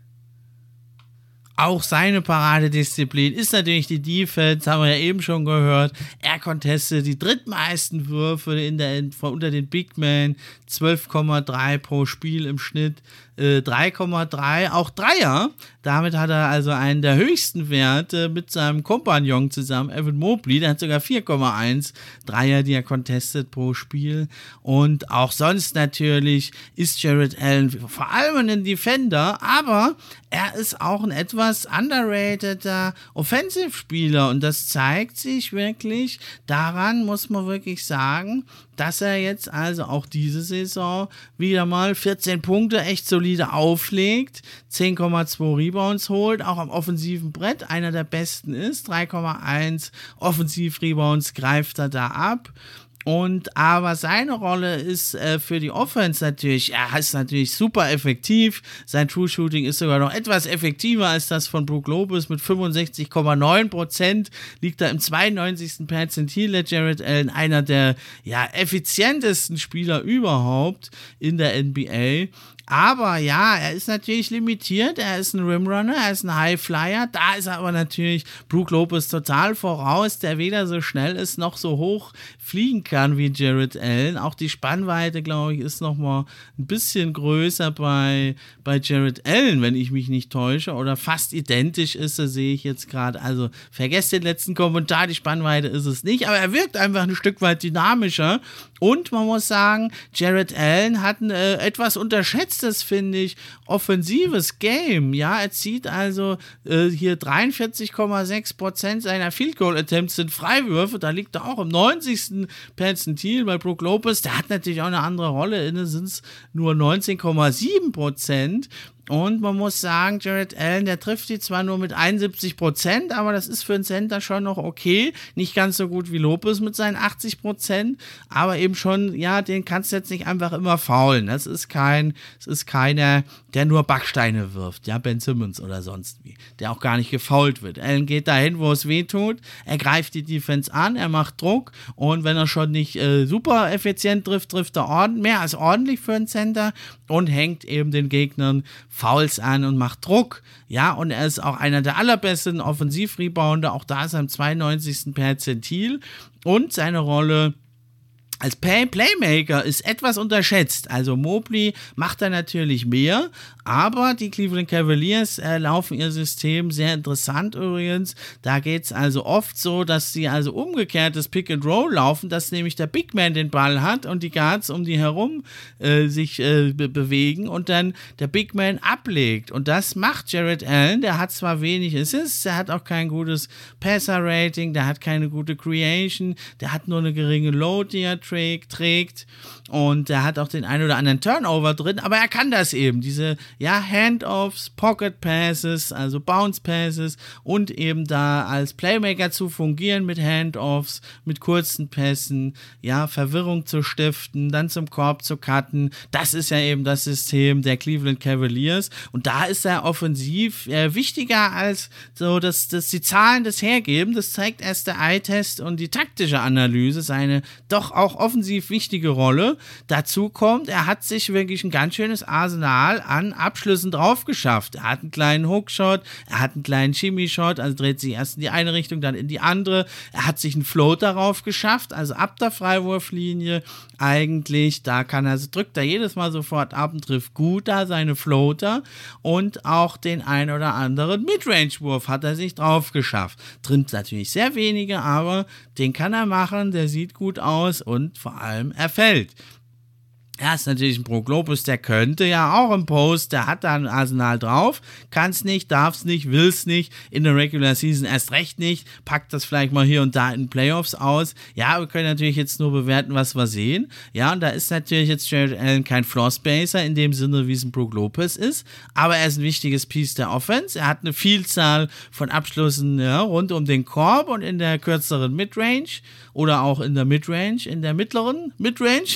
Speaker 1: Auch seine Paradedisziplin ist natürlich die Defense, haben wir ja eben schon gehört. Er contestet die drittmeisten Würfe in der, unter den Big Men, zwölf Komma drei pro Spiel im Schnitt, äh, drei Komma drei, auch Dreier. Damit hat er also einen der höchsten Werte mit seinem Kompagnon zusammen, Evan Mobley. Der hat sogar vier Komma eins Dreier, die er contestet pro Spiel. Und auch sonst natürlich ist Jarrett Allen vor allem ein Defender, aber er ist auch ein etwas underrateder Offensivspieler und das zeigt sich wirklich, daran muss man wirklich sagen, dass er jetzt also auch diese Saison wieder mal vierzehn Punkte echt solide auflegt, zehn Komma zwei Rebounds holt, auch am offensiven Brett einer der besten ist, drei Komma eins Offensiv-Rebounds greift er da ab. Und aber seine Rolle ist äh, für die Offense natürlich, er ist natürlich super effektiv, sein True Shooting ist sogar noch etwas effektiver als das von Brook Lopez mit fünfundsechzig Komma neun Prozent, liegt er im zweiundneunzigsten Perzentil, der Jarrett Allen, einer der ja, effizientesten Spieler überhaupt in der N B A. Aber ja, er ist natürlich limitiert, er ist ein Rimrunner, er ist ein Highflyer, da ist er aber natürlich Brook Lopez total voraus, der weder so schnell ist, noch so hoch fliegen kann wie Jarrett Allen. Auch die Spannweite, glaube ich, ist nochmal ein bisschen größer bei, bei Jarrett Allen, wenn ich mich nicht täusche, oder fast identisch ist, das sehe ich jetzt gerade. Also vergesst den letzten Kommentar, die Spannweite ist es nicht, aber er wirkt einfach ein Stück weit dynamischer. Und man muss sagen, Jarrett Allen hat ein äh, etwas unterschätztes, finde ich, offensives Game. Ja, er zieht also äh, hier dreiundvierzig Komma sechs Prozent seiner Field Goal Attempts sind Freiwürfe. Da liegt er auch im neunzigsten Perzentil bei Brook Lopez. Der hat natürlich auch eine andere Rolle. Inne sind es nur neunzehn Komma sieben Prozent. Und man muss sagen, Jarrett Allen, der trifft die zwar nur mit einundsiebzig Prozent, aber das ist für einen Center schon noch okay. Nicht ganz so gut wie Lopez mit seinen achtzig Prozent, aber eben schon, ja, den kannst du jetzt nicht einfach immer faulen. Das ist kein, das ist keiner, der nur Backsteine wirft, ja, Ben Simmons oder sonst wie, der auch gar nicht gefoult wird. Allen geht dahin, wo es weh tut, er greift die Defense an, er macht Druck und wenn er schon nicht äh, super effizient trifft, trifft er ordentlich, mehr als ordentlich für einen Center und hängt eben den Gegnern Fouls an und macht Druck, ja, und er ist auch einer der allerbesten Offensiv-Rebounder, auch da ist er im zweiundneunzigsten Perzentil und seine Rolle als Play- Playmaker ist etwas unterschätzt. Also Mobley macht da natürlich mehr, aber die Cleveland Cavaliers äh, laufen ihr System sehr interessant übrigens. Da geht es also oft so, dass sie also umgekehrtes Pick and Roll laufen, dass nämlich der Big Man den Ball hat und die Guards um die herum äh, sich äh, be- bewegen und dann der Big Man ablegt. Und das macht Jarrett Allen. Der hat zwar wenig Assists, der hat auch kein gutes Passer-Rating, der hat keine gute Creation, der hat nur eine geringe Load, die er trägt und er hat auch den ein oder anderen Turnover drin, aber er kann das eben, diese ja, Handoffs, Pocket Passes, also Bounce Passes und eben da als Playmaker zu fungieren mit Handoffs, mit kurzen Pässen, ja, Verwirrung zu stiften, dann zum Korb zu cutten, das ist ja eben das System der Cleveland Cavaliers und da ist er offensiv äh, wichtiger als so, dass, dass die Zahlen das hergeben, das zeigt erst der Eye-Test und die taktische Analyse, seine doch auch offensiv wichtige Rolle. Dazu kommt, er hat sich wirklich ein ganz schönes Arsenal an Abschlüssen drauf geschafft. Er hat einen kleinen Hookshot, er hat einen kleinen Shimmy-Shot, also dreht sich erst in die eine Richtung, dann in die andere. Er hat sich einen Float darauf geschafft, also ab der Freiwurflinie eigentlich, da kann er, drückt er jedes Mal sofort ab und trifft gut da seine Floater und auch den ein oder anderen Midrange-Wurf hat er sich drauf geschafft. Trimmt natürlich sehr wenige, aber den kann er machen, der sieht gut aus und vor allem er fällt. Er ist natürlich ein Brook Lopez, der könnte ja auch im Post, der hat da ein Arsenal drauf, kann's nicht, darf's nicht, will's nicht, in der Regular Season erst recht nicht, packt das vielleicht mal hier und da in Playoffs aus. Ja, wir können natürlich jetzt nur bewerten, was wir sehen. Ja, und da ist natürlich jetzt Jarrett Allen kein Floor-Spacer in dem Sinne, wie es ein Brook Lopez ist, aber er ist ein wichtiges Piece der Offense. Er hat eine Vielzahl von Abschlüssen, ja, rund um den Korb und in der kürzeren Midrange oder auch in der Midrange, in der mittleren Midrange.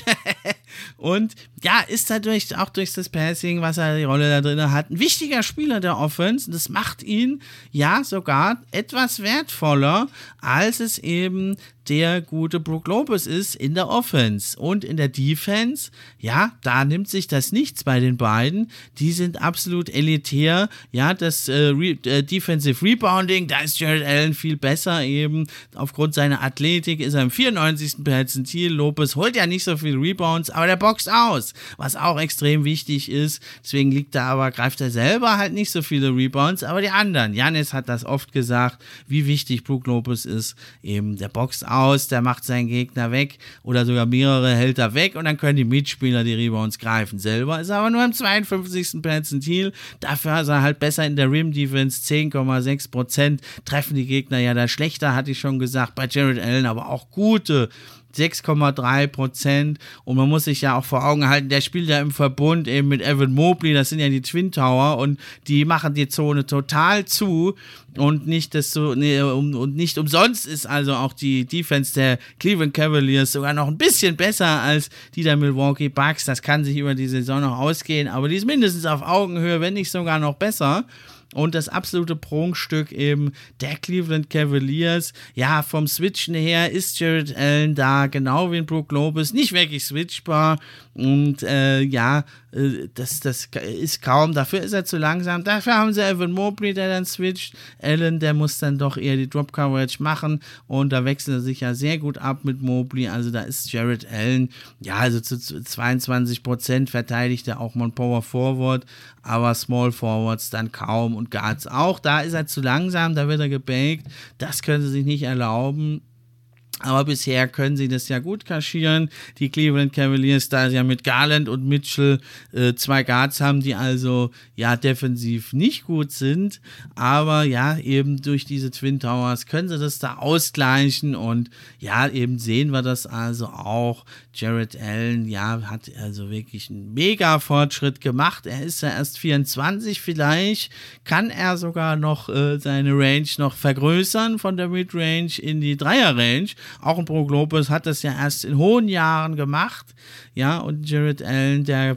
Speaker 1: Und ja, ist dadurch auch durch das Passing, was er die Rolle da drin hat, ein wichtiger Spieler der Offense. Das macht ihn ja sogar etwas wertvoller, als es eben der gute Brook Lopez ist in der Offense. Und in der Defense, ja, da nimmt sich das nichts bei den beiden. Die sind absolut elitär. Ja, das äh, Re- äh, Defensive Rebounding, da ist Jarrett Allen viel besser eben. Aufgrund seiner Athletik ist er im vierundneunzigsten Perzentil. Lopez holt ja nicht so viele Rebounds, aber der boxt aus, was auch extrem wichtig ist. Deswegen liegt er aber, greift er selber halt nicht so viele Rebounds, aber die anderen. Giannis hat das oft gesagt, wie wichtig Brook Lopez ist. Eben, der boxt aus, der macht seinen Gegner weg oder sogar mehrere hält er weg und dann können die Mitspieler die Rebounds greifen. Selber ist er aber nur im zweiundfünfzigsten Perzentil. Dafür ist er halt besser in der Rim-Defense. zehn Komma sechs Prozent treffen die Gegner ja da schlechter, hatte ich schon gesagt. Bei Jarrett Allen aber auch gute sechs Komma drei Prozent und man muss sich ja auch vor Augen halten, der spielt ja im Verbund eben mit Evan Mobley, das sind ja die Twin Tower und die machen die Zone total zu und nicht das so, nee, um, und nicht umsonst ist also auch die Defense der Cleveland Cavaliers sogar noch ein bisschen besser als die der Milwaukee Bucks. Das kann sich über die Saison noch ausgehen, aber die ist mindestens auf Augenhöhe, wenn nicht sogar noch besser. Und das absolute Prunkstück eben der Cleveland Cavaliers. Ja, vom Switchen her ist Jarrett Allen da, genau wie in Brook Lopez, nicht wirklich switchbar. Und äh, ja, äh, das, das ist kaum, dafür ist er zu langsam. Dafür haben sie Evan Mobley, der dann switcht. Allen, der muss dann doch eher die Drop Coverage machen. Und da wechselt er sich ja sehr gut ab mit Mobley. Also da ist Jarrett Allen, ja, also zu zweiundzwanzig Prozent verteidigt er auch mal ein Power Forward, aber Small Forwards dann kaum und Guards auch. Da ist er zu langsam, da wird er gebaked. Das können sie sich nicht erlauben. Aber bisher können sie das ja gut kaschieren. Die Cleveland Cavaliers, da sie ja mit Garland und Mitchell äh, zwei Guards haben, die also ja defensiv nicht gut sind. Aber ja, eben durch diese Twin Towers können sie das da ausgleichen. Und ja, eben sehen wir das also auch. Jarrett Allen, ja, hat also wirklich einen mega Fortschritt gemacht. Er ist ja erst vierundzwanzig, vielleicht kann er sogar noch äh, seine Range noch vergrößern von der Midrange in die Dreier-Range. Auch ein Brook Lopez hat das ja erst in hohen Jahren gemacht. Ja, und Jarrett Allen, der,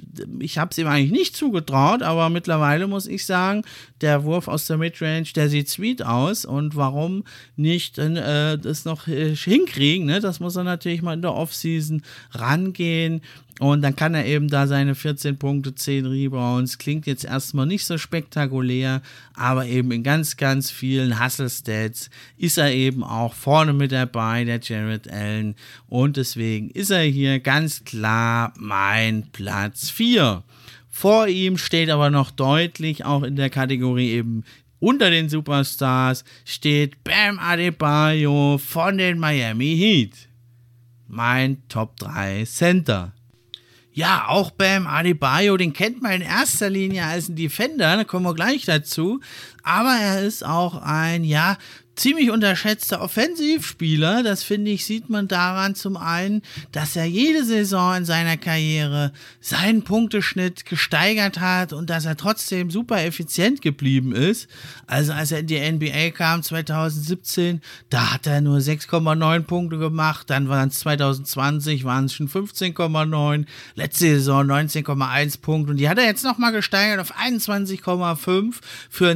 Speaker 1: ich habe es ihm eigentlich nicht zugetraut, aber mittlerweile muss ich sagen, der Wurf aus der Midrange, der sieht sweet aus und warum nicht äh, das noch äh, hinkriegen, ne? Das muss er natürlich mal in der Offseason rangehen. Und dann kann er eben da seine vierzehn Punkte, zehn Rebounds, klingt jetzt erstmal nicht so spektakulär, aber eben in ganz, ganz vielen Hustle-Stats ist er eben auch vorne mit dabei, der Jarrett Allen. Und deswegen ist er hier ganz klar mein Platz vier. Vor ihm steht aber noch deutlich, auch in der Kategorie eben unter den Superstars, steht Bam Adebayo von den Miami Heat. Mein Top drei Center. Ja, auch Bam Adebayo, den kennt man in erster Linie als ein Defender, da kommen wir gleich dazu. Aber er ist auch ein, ja, ziemlich unterschätzter Offensivspieler. Das, finde ich, sieht man daran zum einen, dass er jede Saison in seiner Karriere seinen Punkteschnitt gesteigert hat und dass er trotzdem super effizient geblieben ist. Also als er in die N B A kam zwanzig siebzehn, da hat er nur sechs Komma neun Punkte gemacht, dann waren es zwanzig zwanzig, waren es schon fünfzehn Komma neun, letzte Saison neunzehn Komma eins Punkte und die hat er jetzt nochmal gesteigert auf einundzwanzig Komma fünf für einen Center.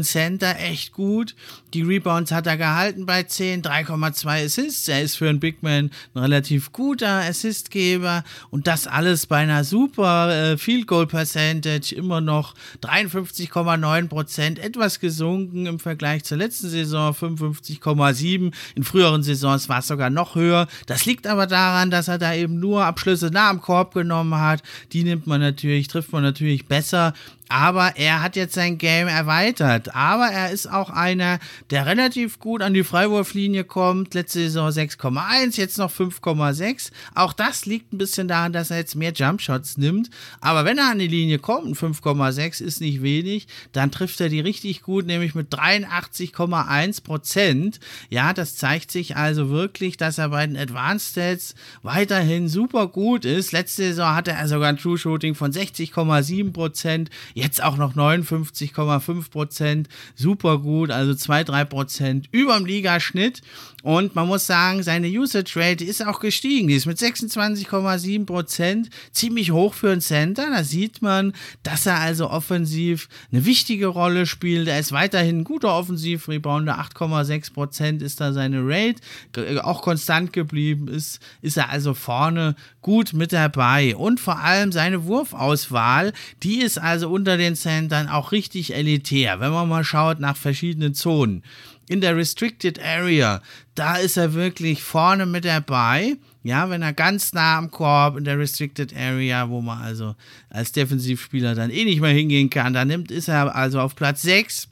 Speaker 1: Center echt gut. Die Rebounds hat er gehalten bei zehn, drei Komma zwei Assists. Er ist für einen Big Man ein relativ guter Assistgeber und das alles bei einer super äh, Field Goal Percentage, immer noch dreiundfünfzig Komma neun Prozent, etwas gesunken im Vergleich zur letzten Saison, fünfundfünfzig Komma sieben. In früheren Saisons war es sogar noch höher. Das liegt aber daran, dass er da eben nur Abschlüsse nah am Korb genommen hat. Die nimmt man natürlich, trifft man natürlich besser. Aber er hat jetzt sein Game erweitert. Aber er ist auch einer, der relativ gut an die Freiwurflinie kommt. Letzte Saison sechs Komma eins, jetzt noch fünf Komma sechs. Auch das liegt ein bisschen daran, dass er jetzt mehr Jumpshots nimmt. Aber wenn er an die Linie kommt, fünf Komma sechs ist nicht wenig, dann trifft er die richtig gut, nämlich mit dreiundachtzig Komma eins Prozent. Ja, das zeigt sich also wirklich, dass er bei den Advanced Stats weiterhin super gut ist. Letzte Saison hatte er sogar ein True Shooting von sechzig Komma sieben Prozent. Jetzt auch noch neunundfünfzig Komma fünf Prozent, super gut, also zwei bis drei Prozent über dem Ligaschnitt. Und man muss sagen, seine Usage Rate ist auch gestiegen. Die ist mit sechsundzwanzig Komma sieben Prozent ziemlich hoch für einen Center. Da sieht man, dass er also offensiv eine wichtige Rolle spielt. Er ist weiterhin ein guter Offensiv-Rebounder. acht Komma sechs Prozent ist da seine Rate. Auch konstant geblieben ist, ist er also vorne gut mit dabei. Und vor allem seine Wurfauswahl, die ist also unter den Centern auch richtig elitär. Wenn man mal schaut nach verschiedenen Zonen. In der Restricted Area, da ist er wirklich vorne mit dabei. Ja, wenn er ganz nah am Korb in der Restricted Area, wo man also als Defensivspieler dann eh nicht mehr hingehen kann, da nimmt, ist er also auf Platz sechs.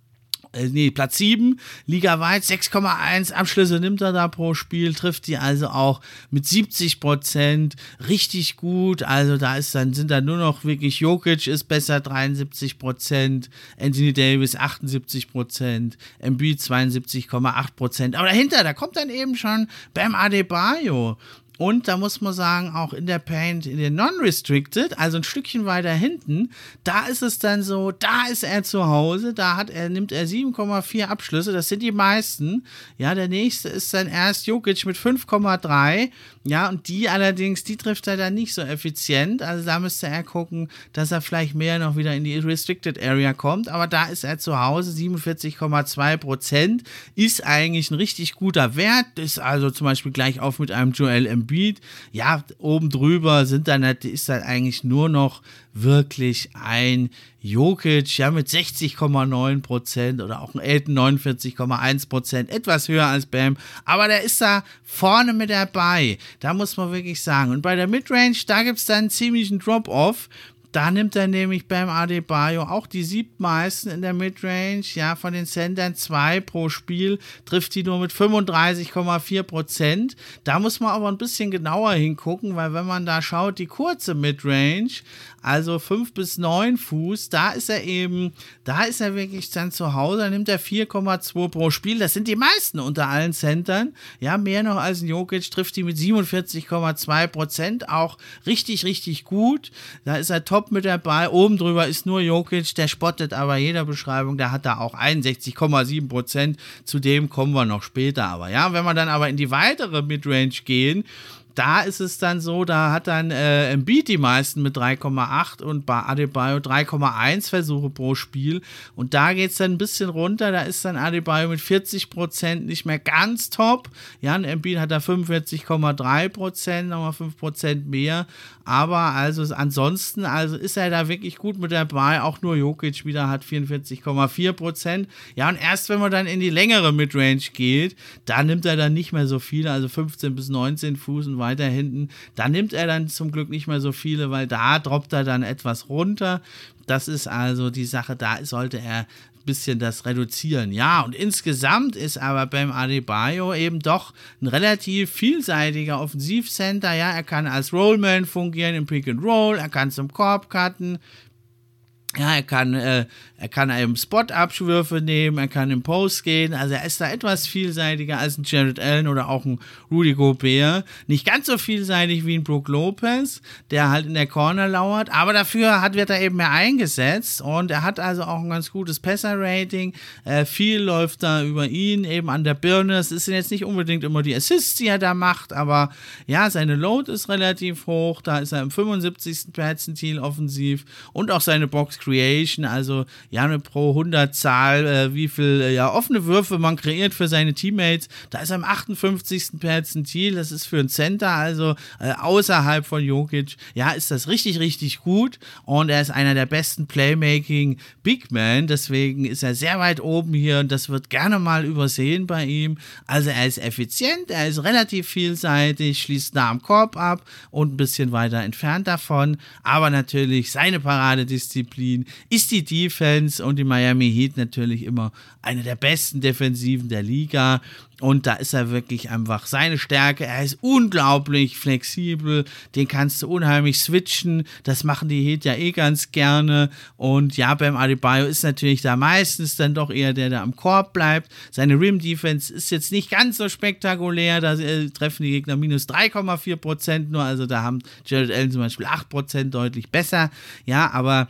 Speaker 1: Nee, Platz sieben, ligaweit, sechs Komma eins Abschlüsse nimmt er da pro Spiel, trifft die also auch mit siebzig Prozent richtig gut, also da ist dann, sind dann nur noch wirklich, Jokic ist besser, dreiundsiebzig Prozent, Anthony Davis achtundsiebzig Prozent, Embiid zweiundsiebzig Komma acht Prozent, aber dahinter, da kommt dann eben schon Bam Adebayo. Und da muss man sagen, auch in der Paint, in den Non-Restricted, also ein Stückchen weiter hinten, da ist es dann so, da ist er zu Hause, da hat er, nimmt er sieben Komma vier Abschlüsse, das sind die meisten. Ja, der nächste ist dann erst Jokic mit fünf Komma drei. Ja, und die allerdings, die trifft er dann nicht so effizient. Also da müsste er gucken, dass er vielleicht mehr noch wieder in die Restricted Area kommt. Aber da ist er zu Hause, siebenundvierzig Komma zwei Prozent, ist eigentlich ein richtig guter Wert. Ist also zum Beispiel gleich auf mit einem Joel Embiid. Ja, oben drüber sind dann, ist dann eigentlich nur noch wirklich ein Jokic, ja, mit sechzig Komma neun Prozent oder auch ein Elton neunundvierzig Komma eins Prozent, etwas höher als Bam, aber der ist da vorne mit dabei, da muss man wirklich sagen. Und bei der Midrange, da gibt es dann einen ziemlichen Drop-Off. Da nimmt er nämlich Bam Adebayo auch die siebtmeisten in der Midrange, ja, von den Centern zwei pro Spiel, trifft die nur mit fünfunddreißig Komma vier Prozent. Da muss man aber ein bisschen genauer hingucken, weil wenn man da schaut, die kurze Midrange, also fünf bis neun Fuß, da ist er eben, da ist er wirklich dann zu Hause, da nimmt er vier Komma zwei pro Spiel, das sind die meisten unter allen Centern, ja, mehr noch als ein Jokic, trifft die mit siebenundvierzig Komma zwei Prozent, auch richtig, richtig gut, da ist er top mit dabei, oben drüber ist nur Jokic, der spottet aber jeder Beschreibung, der hat da auch einundsechzig Komma sieben Prozent, zu dem kommen wir noch später, aber ja, wenn wir dann aber in die weitere Midrange gehen, da ist es dann so, da hat dann äh, Embiid die meisten mit drei Komma acht und bei Adebayo drei Komma eins Versuche pro Spiel. Und da geht es dann ein bisschen runter, da ist dann Adebayo mit vierzig Prozent nicht mehr ganz top. Ja, und Embiid hat da fünfundvierzig Komma drei Prozent, nochmal fünf Prozent mehr. Aber also ansonsten, also ist er da wirklich gut mit dabei. Auch nur Jokic wieder hat vierundvierzig Komma vier Prozent. Ja, und erst wenn man dann in die längere Midrange geht, da nimmt er dann nicht mehr so viele, also fünfzehn bis neunzehn Fuß und weiter hinten. Da nimmt er dann zum Glück nicht mehr so viele, weil da droppt er dann etwas runter. Das ist also die Sache, da sollte er ein bisschen das reduzieren. Ja, und insgesamt ist aber Bam Adebayo eben doch ein relativ vielseitiger Offensivcenter. Ja, er kann als Rollman fungieren im Pick and Roll, er kann zum Korb cutten. Ja, er kann, äh, er kann eben Spot-Abschwürfe nehmen, er kann im Post gehen, also er ist da etwas vielseitiger als ein Jared Allen oder auch ein Rudy Gobert. Nicht ganz so vielseitig wie ein Brook Lopez, der halt in der Corner lauert, aber dafür hat, wird er eben mehr eingesetzt und er hat also auch ein ganz gutes Passer-Rating. Äh, viel läuft da über ihn, eben an der Birne. Es sind jetzt nicht unbedingt immer die Assists, die er da macht, aber ja, seine Load ist relativ hoch, da ist er im fünfundsiebzigsten Perzentil offensiv und auch seine Box Chance Creation, also ja eine pro hundert Zahl, äh, wie viel äh, ja offene Würfe man kreiert für seine Teammates. Da ist er am achtundfünfzigsten Perzentil, das ist für einen Center, also äh, außerhalb von Jokic, ja, ist das richtig, richtig gut und er ist einer der besten Playmaking Big Men, deswegen ist er sehr weit oben hier und das wird gerne mal übersehen bei ihm. Also er ist effizient, er ist relativ vielseitig, schließt nah am Korb ab und ein bisschen weiter entfernt davon, aber natürlich seine Paradedisziplin ist die Defense und die Miami Heat natürlich immer eine der besten Defensiven der Liga. Und da ist er wirklich einfach seine Stärke. Er ist unglaublich flexibel. Den kannst du unheimlich switchen. Das machen die Heat ja eh ganz gerne. Und ja, Bam Adebayo ist natürlich da meistens dann doch eher der, der am Korb bleibt. Seine Rim-Defense ist jetzt nicht ganz so spektakulär. Da äh, treffen die Gegner minus drei Komma vier Prozent nur. Also da haben Jared Allen zum Beispiel acht Prozent deutlich besser. Ja, aber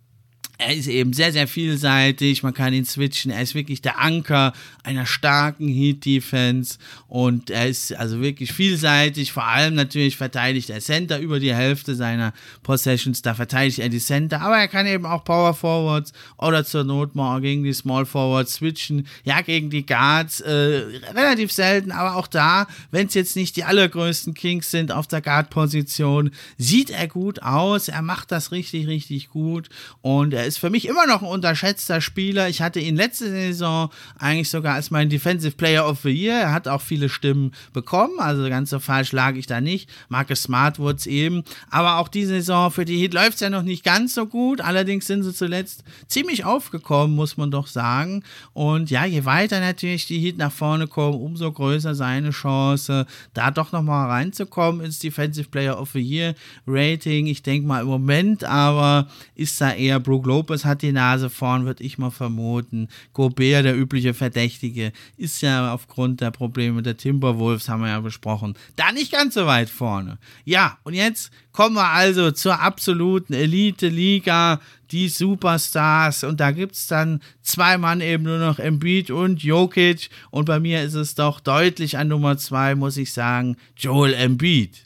Speaker 1: er ist eben sehr, sehr vielseitig, man kann ihn switchen, er ist wirklich der Anker einer starken Heat-Defense und er ist also wirklich vielseitig, vor allem natürlich verteidigt er Center über die Hälfte seiner Possessions, da verteidigt er die Center, aber er kann eben auch Power Forwards oder zur Not mal gegen die Small Forwards switchen, ja, gegen die Guards, äh, relativ selten, aber auch da, wenn es jetzt nicht die allergrößten Kings sind auf der Guard-Position, sieht er gut aus, er macht das richtig, richtig gut und er ist für mich immer noch ein unterschätzter Spieler. Ich hatte ihn letzte Saison eigentlich sogar als mein Defensive Player of the Year. Er hat auch viele Stimmen bekommen, also ganz so falsch lag ich da nicht. Marcus Smart wurde es eben. Aber auch die Saison für die Heat läuft es ja noch nicht ganz so gut. Allerdings sind sie zuletzt ziemlich aufgekommen, muss man doch sagen. Und ja, je weiter natürlich die Heat nach vorne kommen, umso größer seine Chance, da doch nochmal reinzukommen ins Defensive Player of the Year Rating. Ich denke mal im Moment aber ist da eher Brook Lopez hat die Nase vorn, würde ich mal vermuten. Gobert, der übliche Verdächtige, ist ja aufgrund der Probleme der Timberwolves, haben wir ja besprochen, da nicht ganz so weit vorne. Ja, und jetzt kommen wir also zur absoluten Elite-Liga, die Superstars, und da gibt es dann zwei Mann eben nur noch, Embiid und Jokic, und bei mir ist es doch deutlich an Nummer zwei, muss ich sagen, Joel Embiid.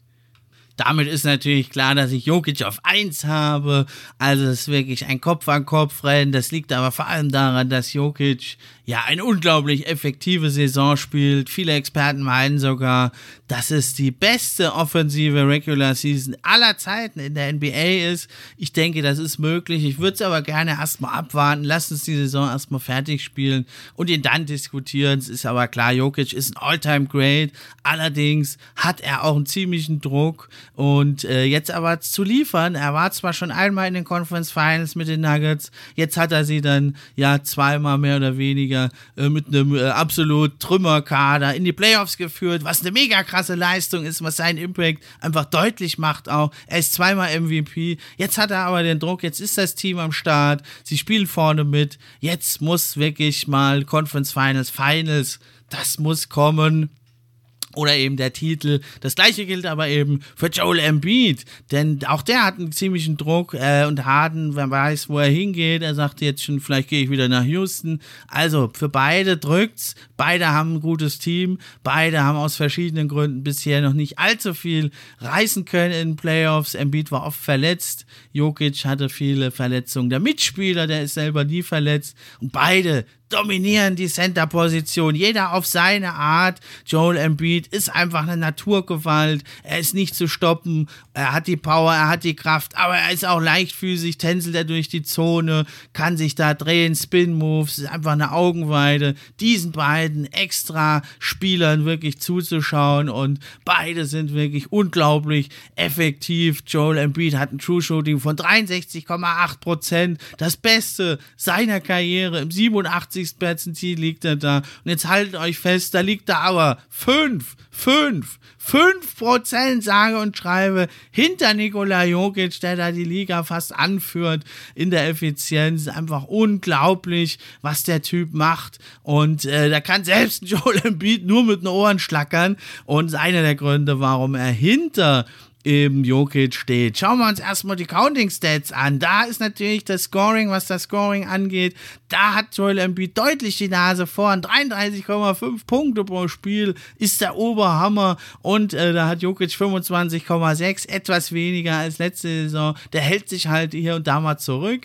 Speaker 1: Damit ist natürlich klar, dass ich Jokic auf eins habe. Also es ist wirklich ein Kopf-an-Kopf-Rennen. Das liegt aber vor allem daran, dass Jokic ja eine unglaublich effektive Saison spielt. Viele Experten meinen sogar, dass es die beste offensive Regular Season aller Zeiten in der N B A ist. Ich denke, das ist möglich. Ich würde es aber gerne erstmal abwarten. Lass uns die Saison erstmal fertig spielen und ihn dann diskutieren. Es ist aber klar, Jokic ist ein All-Time-Great. Allerdings hat er auch einen ziemlichen Druck. Und äh, jetzt aber zu liefern, er war zwar schon einmal in den Conference Finals mit den Nuggets, jetzt hat er sie dann ja zweimal mehr oder weniger äh, mit einem äh, absolut Trümmerkader in die Playoffs geführt, was eine mega krasse Leistung ist, was seinen Impact einfach deutlich macht auch. Er ist zweimal M V P, jetzt hat er aber den Druck, jetzt ist das Team am Start, sie spielen vorne mit, jetzt muss wirklich mal Conference Finals, Finals, das muss kommen. Oder eben der Titel. Das gleiche gilt aber eben für Joel Embiid, denn auch der hat einen ziemlichen Druck äh, und Harden, wer weiß, wo er hingeht. Er sagt jetzt schon, vielleicht gehe ich wieder nach Houston. Also für beide drückt's. Beide haben ein gutes Team. Beide haben aus verschiedenen Gründen bisher noch nicht allzu viel reißen können in den Playoffs. Embiid war oft verletzt. Jokic hatte viele Verletzungen. Der Mitspieler, der ist selber nie verletzt. Und beide dominieren die Center-Position, jeder auf seine Art. Joel Embiid ist einfach eine Naturgewalt, er ist nicht zu stoppen, er hat die Power, er hat die Kraft, aber er ist auch leichtfüßig, tänzelt er durch die Zone, kann sich da drehen, Spin-Moves, ist einfach eine Augenweide, diesen beiden extra Spielern wirklich zuzuschauen, und beide sind wirklich unglaublich effektiv. Joel Embiid hat ein True-Shooting von dreiundsechzig Komma acht Prozent, das Beste seiner Karriere, im siebenundachtzigsten Perzentil liegt er da. Und jetzt haltet euch fest, da liegt er aber fünf, fünf, fünf Prozent sage und schreibe hinter Nikola Jokic, der da die Liga fast anführt in der Effizienz. Einfach unglaublich, was der Typ macht. Und äh, da kann selbst Joel Embiid nur mit den Ohren schlackern. Und das ist einer der Gründe, warum er hinter eben Jokic steht. Schauen wir uns erstmal die Counting-Stats an. Da ist natürlich das Scoring, was das Scoring angeht, da hat Joel Embiid deutlich die Nase vorn. dreiunddreißig Komma fünf Punkte pro Spiel ist der Oberhammer, und äh, da hat Jokic fünfundzwanzig Komma sechs, etwas weniger als letzte Saison. Der hält sich halt hier und da mal zurück.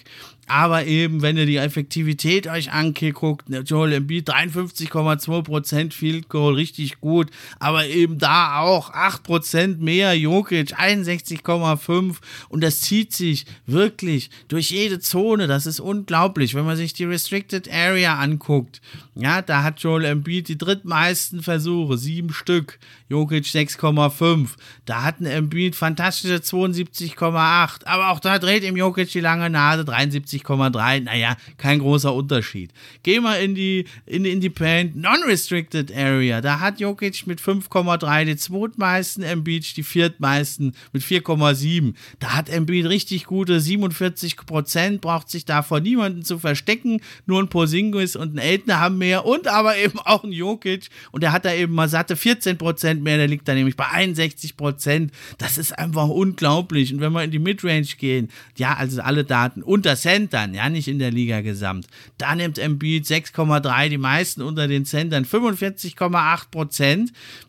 Speaker 1: Aber eben, wenn ihr die Effektivität euch anguckt, Joel Embiid dreiundfünfzig Komma zwei Prozent Field Goal, richtig gut, aber eben da auch acht Prozent mehr, Jokic einundsechzig Komma fünf und das zieht sich wirklich durch jede Zone, das ist unglaublich, wenn man sich die Restricted Area anguckt, ja, da hat Joel Embiid die drittmeisten Versuche, sieben Stück, Jokic sechs Komma fünf, da hat ein Embiid fantastische zweiundsiebzig Komma acht, aber auch da dreht ihm Jokic die lange Nase, dreiundsiebzig Komma drei, naja, kein großer Unterschied. Gehen wir in die, in die Independent Non-Restricted Area, da hat Jokic mit fünf Komma drei die zweitmeisten, Embiid die viertmeisten mit vier Komma sieben. Da hat Embiid richtig gute siebenundvierzig Prozent, braucht sich da vor niemanden zu verstecken, nur ein Porzingis und ein Ayton haben mehr und aber eben auch ein Jokic und der hat da eben mal satte vierzehn Prozent mehr, der liegt da nämlich bei einundsechzig Prozent. Das ist einfach unglaublich und wenn wir in die Midrange gehen, ja, also alle Daten unter Center, Centern, ja, nicht in der Liga gesamt. Da nimmt Embiid sechs Komma drei, die meisten unter den Centern, fünfundvierzig Komma acht Prozent.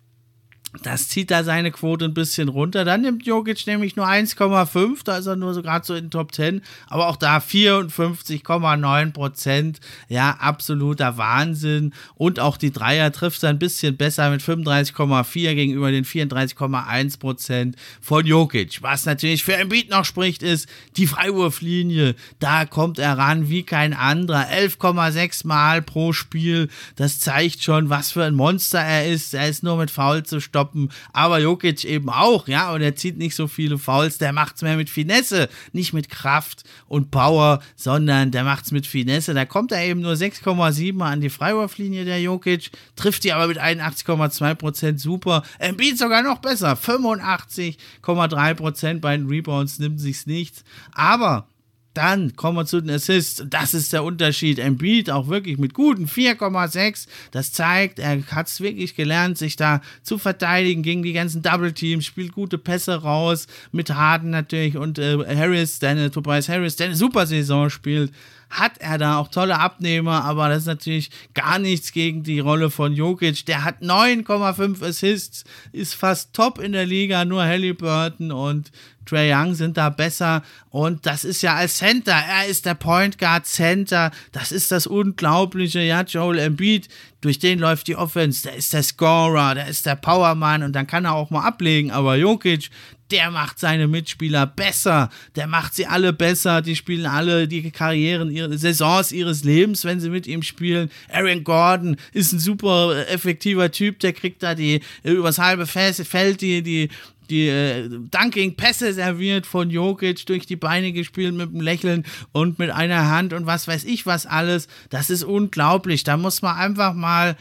Speaker 1: Das zieht da seine Quote ein bisschen runter. Dann nimmt Jokic nämlich nur eins Komma fünf, da ist er nur so gerade so in den Top zehn, aber auch da vierundfünfzig Komma neun Prozent, ja, absoluter Wahnsinn. Und auch die Dreier trifft er ein bisschen besser mit fünfunddreißig Komma vier gegenüber den vierunddreißig Komma eins Prozent von Jokic. Was natürlich für Embiid noch spricht, ist die Freiwurflinie. Da kommt er ran wie kein anderer. elf Komma sechs Mal pro Spiel. Das zeigt schon, was für ein Monster er ist. Er ist nur mit Foul zu stoppen. Aber Jokic eben auch, ja, und er zieht nicht so viele Fouls, der macht's mehr mit Finesse, nicht mit Kraft und Power, sondern der macht's mit Finesse, da kommt er eben nur sechs Komma sieben an die Freiwurflinie, der Jokic, trifft die aber mit einundachtzig Komma zwei Prozent super, Embiid sogar noch besser, fünfundachtzig Komma drei Prozent bei den Rebounds, nimmt sich's nichts, aber dann kommen wir zu den Assists. Das ist der Unterschied. Embiid auch wirklich mit guten vier Komma sechs. Das zeigt, er hat es wirklich gelernt, sich da zu verteidigen gegen die ganzen Double Teams. Spielt gute Pässe raus. Mit Harden natürlich und äh, Harris, der eine, Tobias Harris, der eine super Saison spielt. Hat er da auch tolle Abnehmer, aber das ist natürlich gar nichts gegen die Rolle von Jokic. Der hat neun Komma fünf Assists, ist fast top in der Liga, nur Halliburton und Trae Young sind da besser und das ist ja als Center, er ist der Point Guard Center, das ist das Unglaubliche, ja, Joel Embiid, durch den läuft die Offense, der ist der Scorer, der ist der Powermann und dann kann er auch mal ablegen, aber Jokic, der macht seine Mitspieler besser, der macht sie alle besser, die spielen alle die Karrieren, ihre Saisons ihres Lebens, wenn sie mit ihm spielen. Aaron Gordon ist ein super effektiver Typ, der kriegt da die übers halbe Feld die, die die äh, Dunking-Pässe serviert von Jokic, durch die Beine gespielt mit einem Lächeln und mit einer Hand und was weiß ich was alles. Das ist unglaublich. Da muss man einfach mal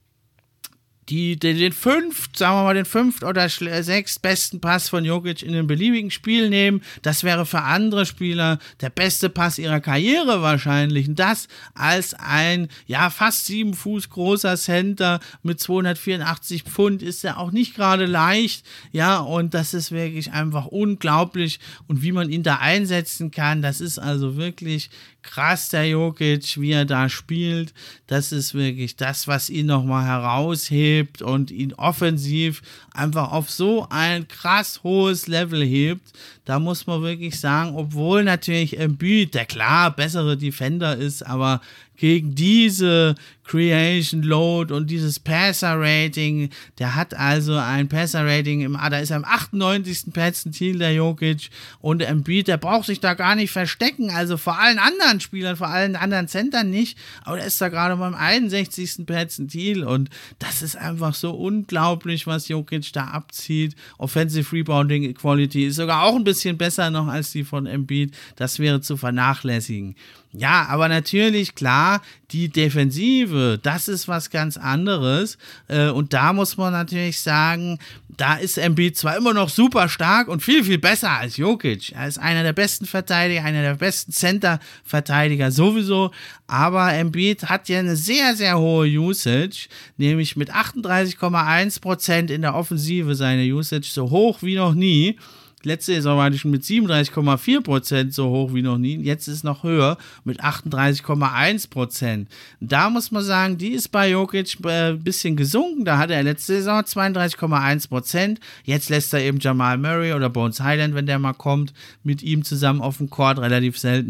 Speaker 1: Die, den, den fünft, sagen wir mal, den fünft oder sechst besten Pass von Jokic in einem beliebigen Spiel nehmen. Das wäre für andere Spieler der beste Pass ihrer Karriere wahrscheinlich. Und das als ein, ja, fast sieben Fuß großer Center mit zweihundertvierundachtzig Pfund ist ja auch nicht gerade leicht. Ja, und das ist wirklich einfach unglaublich. Und wie man ihn da einsetzen kann, das ist also wirklich krass, der Jokic, wie er da spielt. Das ist wirklich das, was ihn nochmal heraushebt und ihn offensiv einfach auf so ein krass hohes Level hebt. Da muss man wirklich sagen, obwohl natürlich Embiid, der klar bessere Defender ist, aber gegen diese Creation Load und dieses Passer-Rating, der hat also ein Passer-Rating, im, da ist er im achtundneunzigsten Perzentil der Jokic und Embiid, der braucht sich da gar nicht verstecken, also vor allen anderen Spielern, vor allen anderen Centern nicht, aber der ist da gerade beim einundsechzigsten Perzentil und das ist einfach so unglaublich, was Jokic da abzieht. Offensive Rebounding Equality ist sogar auch ein bisschen besser noch als die von Embiid, das wäre zu vernachlässigen. Ja, aber natürlich, klar, die Defensive, das ist was ganz anderes äh, und da muss man natürlich sagen, da ist Embiid zwar immer noch super stark und viel, viel besser als Jokic. Er ist einer der besten Verteidiger, einer der besten Center-Verteidiger sowieso, aber Embiid hat ja eine sehr, sehr hohe Usage, nämlich mit achtunddreißig Komma eins Prozent in der Offensive seine Usage, so hoch wie noch nie. Letzte Saison war die schon mit siebenunddreißig Komma vier Prozent so hoch wie noch nie. Jetzt ist es noch höher mit achtunddreißig Komma eins Prozent. Da muss man sagen, die ist bei Jokic ein äh, bisschen gesunken. Da hatte er letzte Saison zweiunddreißig Komma eins Prozent. Jetzt lässt er eben Jamal Murray oder Bones Highland, wenn der mal kommt, mit ihm zusammen auf dem Court, relativ selten.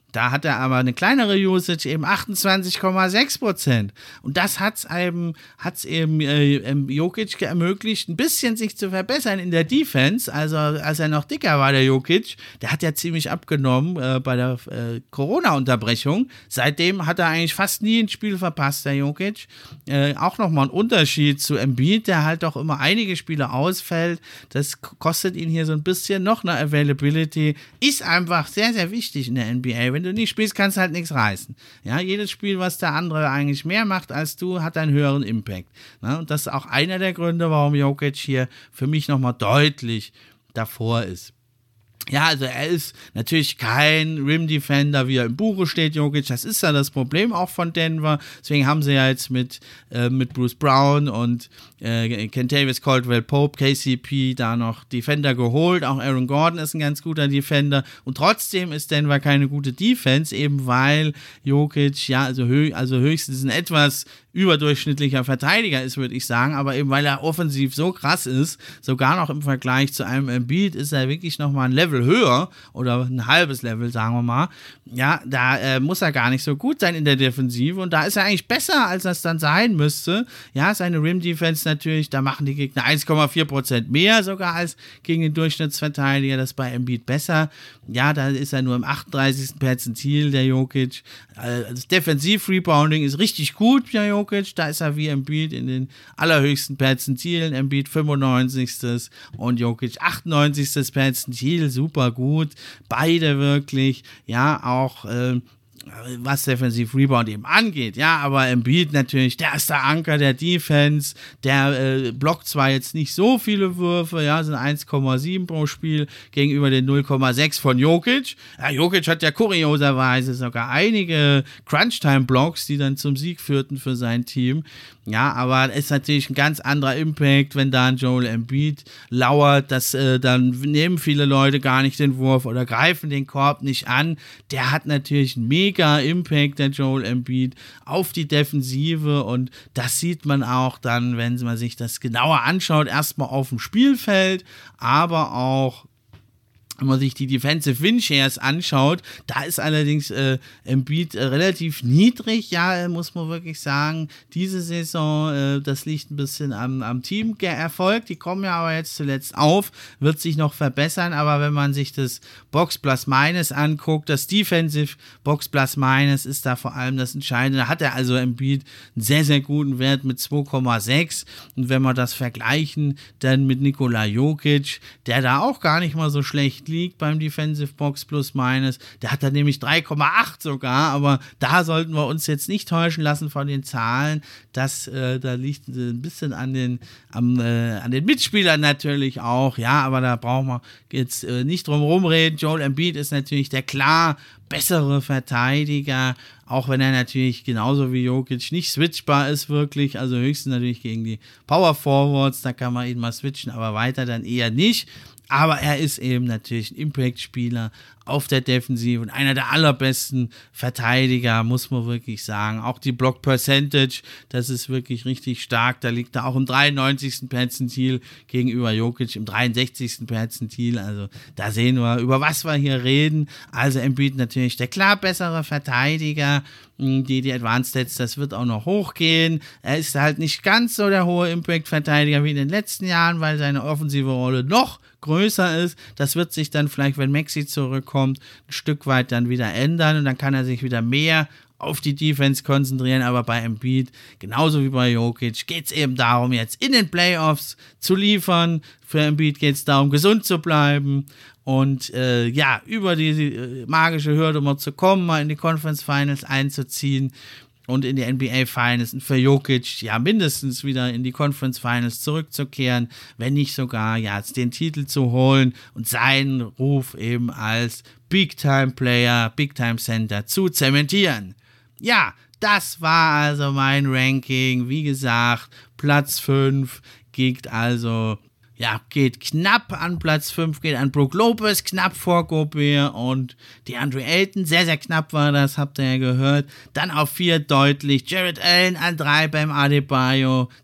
Speaker 1: Da hat er aber eine kleinere Usage, eben achtundzwanzig Komma sechs Prozent. Und das hat es eben, hat's eben äh, Jokic ermöglicht, ein bisschen sich zu verbessern in der Defense. Also als er noch dicker war, der Jokic, der hat ja ziemlich abgenommen äh, bei der äh, Corona-Unterbrechung. Seitdem hat er eigentlich fast nie ein Spiel verpasst, der Jokic. Äh, auch nochmal ein Unterschied zu Embiid, der halt doch immer einige Spiele ausfällt. Das kostet ihn hier so ein bisschen noch eine Availability. Ist einfach sehr, sehr wichtig in der N B A. Wenn du nicht spielst, kannst du halt nichts reißen. Ja, jedes Spiel, was der andere eigentlich mehr macht als du, hat einen höheren Impact. Ja, und das ist auch einer der Gründe, warum Jokic hier für mich nochmal deutlich davor ist. Ja, also er ist natürlich kein Rim-Defender, wie er im Buche steht, Jokic. Das ist ja das Problem auch von Denver. Deswegen haben sie ja jetzt mit, äh, mit Bruce Brown und äh, Kentavious Caldwell-Pope, K C P, da noch Defender geholt. Auch Aaron Gordon ist ein ganz guter Defender. Und trotzdem ist Denver keine gute Defense, eben weil Jokic, ja, also, hö- also höchstens ein etwas überdurchschnittlicher Verteidiger ist, würde ich sagen, aber eben weil er offensiv so krass ist, sogar noch im Vergleich zu einem Embiid, ist er wirklich nochmal ein Level höher oder ein halbes Level, sagen wir mal. Ja, da äh, muss er gar nicht so gut sein in der Defensive und da ist er eigentlich besser, als das dann sein müsste. Ja, seine Rim-Defense natürlich, da machen die Gegner eins Komma vier Prozent mehr sogar als gegen den Durchschnittsverteidiger, das ist bei Embiid besser. Ja, da ist er nur im achtunddreißigsten Perzentil, der Jokic. Äh, das Defensiv-Rebounding ist richtig gut, der Jokic. Da ist er wie Embiid in den allerhöchsten Perzentilen. Embiid fünfundneunzigsten und Jokic achtundneunzigsten Perzentil. Super gut. Beide wirklich, ja, auch äh, was Defensive Rebound eben angeht, ja, aber Embiid natürlich, der ist der Anker der Defense, der äh, blockt zwar jetzt nicht so viele Würfe, ja, sind eins Komma sieben pro Spiel gegenüber den null Komma sechs von Jokic. Ja, Jokic hat ja kurioserweise sogar einige Crunch-Time-Blocks, die dann zum Sieg führten für sein Team. Ja, aber es ist natürlich ein ganz anderer Impact, wenn da ein Joel Embiid lauert, dass äh, dann nehmen viele Leute gar nicht den Wurf oder greifen den Korb nicht an. Der hat natürlich einen mega Impact, der Joel Embiid, auf die Defensive und das sieht man auch dann, wenn man sich das genauer anschaut, erstmal auf dem Spielfeld, aber auch wenn man sich die Defensive Win Shares anschaut, da ist allerdings äh, Embiid äh, relativ niedrig, ja, muss man wirklich sagen. Diese Saison, äh, das liegt ein bisschen am, am Team-Erfolg, die kommen ja aber jetzt zuletzt auf, wird sich noch verbessern, aber wenn man sich das Box Plus Minus anguckt, das Defensive Box Plus Minus ist da vor allem das Entscheidende. Da hat er also Embiid einen sehr, sehr guten Wert mit zwei Komma sechs und wenn wir das vergleichen, dann mit Nikola Jokic, der da auch gar nicht mal so schlecht liegt beim Defensive Box Plus Minus. Der hat da nämlich drei Komma acht sogar, aber da sollten wir uns jetzt nicht täuschen lassen von den Zahlen. Das, äh, da liegt ein bisschen an den, am, äh, an den Mitspielern natürlich auch, ja, aber da brauchen wir jetzt äh, nicht drum rumreden. Joel Embiid ist natürlich der klar bessere Verteidiger, auch wenn er natürlich genauso wie Jokic nicht switchbar ist wirklich, also höchstens natürlich gegen die Power Forwards, da kann man ihn mal switchen, aber weiter dann eher nicht. Aber er ist eben natürlich ein Impact-Spieler auf der Defensive und einer der allerbesten Verteidiger, muss man wirklich sagen. Auch die Block-Percentage, das ist wirklich richtig stark. Da liegt er auch im dreiundneunzigsten Perzentil gegenüber Jokic im dreiundsechzigsten Perzentil. Also da sehen wir, über was wir hier reden. Also Embiid natürlich der klar bessere Verteidiger. Die, die Advanced Stats, das wird auch noch hochgehen. Er ist halt nicht ganz so der hohe Impact-Verteidiger wie in den letzten Jahren, weil seine offensive Rolle noch größer ist. Das wird sich dann vielleicht, wenn Maxey zurückkommt, ein Stück weit dann wieder ändern und dann kann er sich wieder mehr auf die Defense konzentrieren, aber bei Embiid, genauso wie bei Jokic, geht es eben darum, jetzt in den Playoffs zu liefern. Für Embiid geht es darum, gesund zu bleiben und äh, ja, über diese äh, magische Hürde mal zu kommen, mal in die Conference Finals einzuziehen und in die N B A Finals und für Jokic ja mindestens wieder in die Conference Finals zurückzukehren, wenn nicht sogar ja jetzt den Titel zu holen und seinen Ruf eben als Big-Time-Player, Big-Time-Center zu zementieren. Ja, das war also mein Ranking. Wie gesagt, Platz fünf geht also, ja, geht knapp an Platz fünf, geht an Brook Lopez, knapp vor Gobert und DeAndre Ayton, sehr, sehr knapp war das, habt ihr ja gehört. Dann auf vier deutlich Jared Allen, an drei beim Adebayo,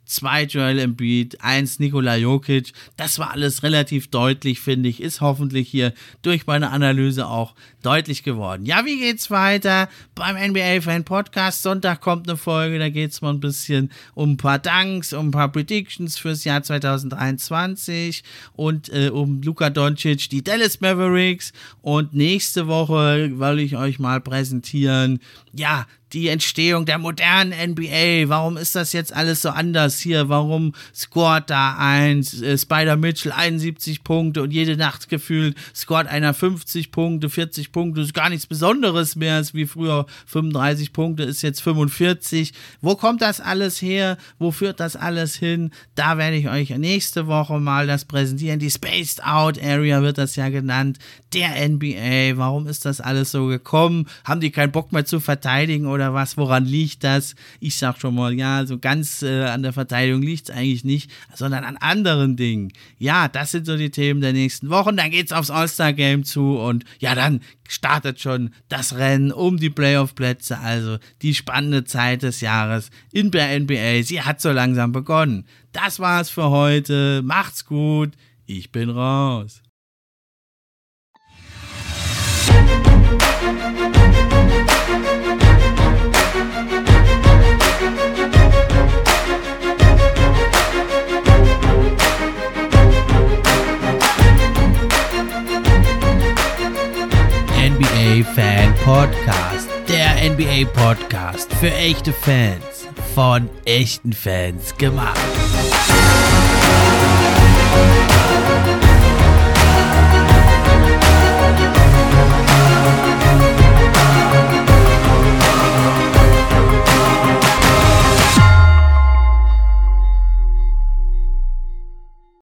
Speaker 1: zwei Joel Embiid, eins Nikola Jokic. Das war alles relativ deutlich, finde ich. Ist hoffentlich hier durch meine Analyse auch deutlich geworden. Ja, wie geht's weiter beim N B A-Fan-Podcast? Sonntag kommt eine Folge, da geht's mal ein bisschen um ein paar Dunks, um ein paar Predictions fürs Jahr zwanzig dreiundzwanzig und äh, um Luka Doncic, die Dallas Mavericks. Und nächste Woche will ich euch mal präsentieren, ja, die Entstehung der modernen N B A. Warum ist das jetzt alles so anders hier? Warum scoret da eins, äh, Spider Mitchell einundsiebzig Punkte und jede Nacht gefühlt scoret einer fünfzig Punkte, vierzig Punkte. Das ist gar nichts Besonderes mehr, ist wie früher fünfunddreißig Punkte, ist jetzt fünfundvierzig. Wo kommt das alles her? Wo führt das alles hin? Da werde ich euch nächste Woche mal das präsentieren. Die Spaced Out Area wird das ja genannt. Der N B A. Warum ist das alles so gekommen? Haben die keinen Bock mehr zu verteidigen oder was? Woran liegt das? Ich sag schon mal, ja, so ganz äh, an der Verteidigung liegt es eigentlich nicht, sondern an anderen Dingen. Ja, das sind so die Themen der nächsten Wochen. Dann geht's aufs All-Star-Game zu und ja, dann startet schon das Rennen um die Playoff-Plätze, also die spannende Zeit des Jahres in der N B A. Sie hat so langsam begonnen. Das war's für heute. Macht's gut. Ich bin raus. N B A-Fan Podcast. Der N B A-Podcast für echte Fans. Von echten Fans gemacht.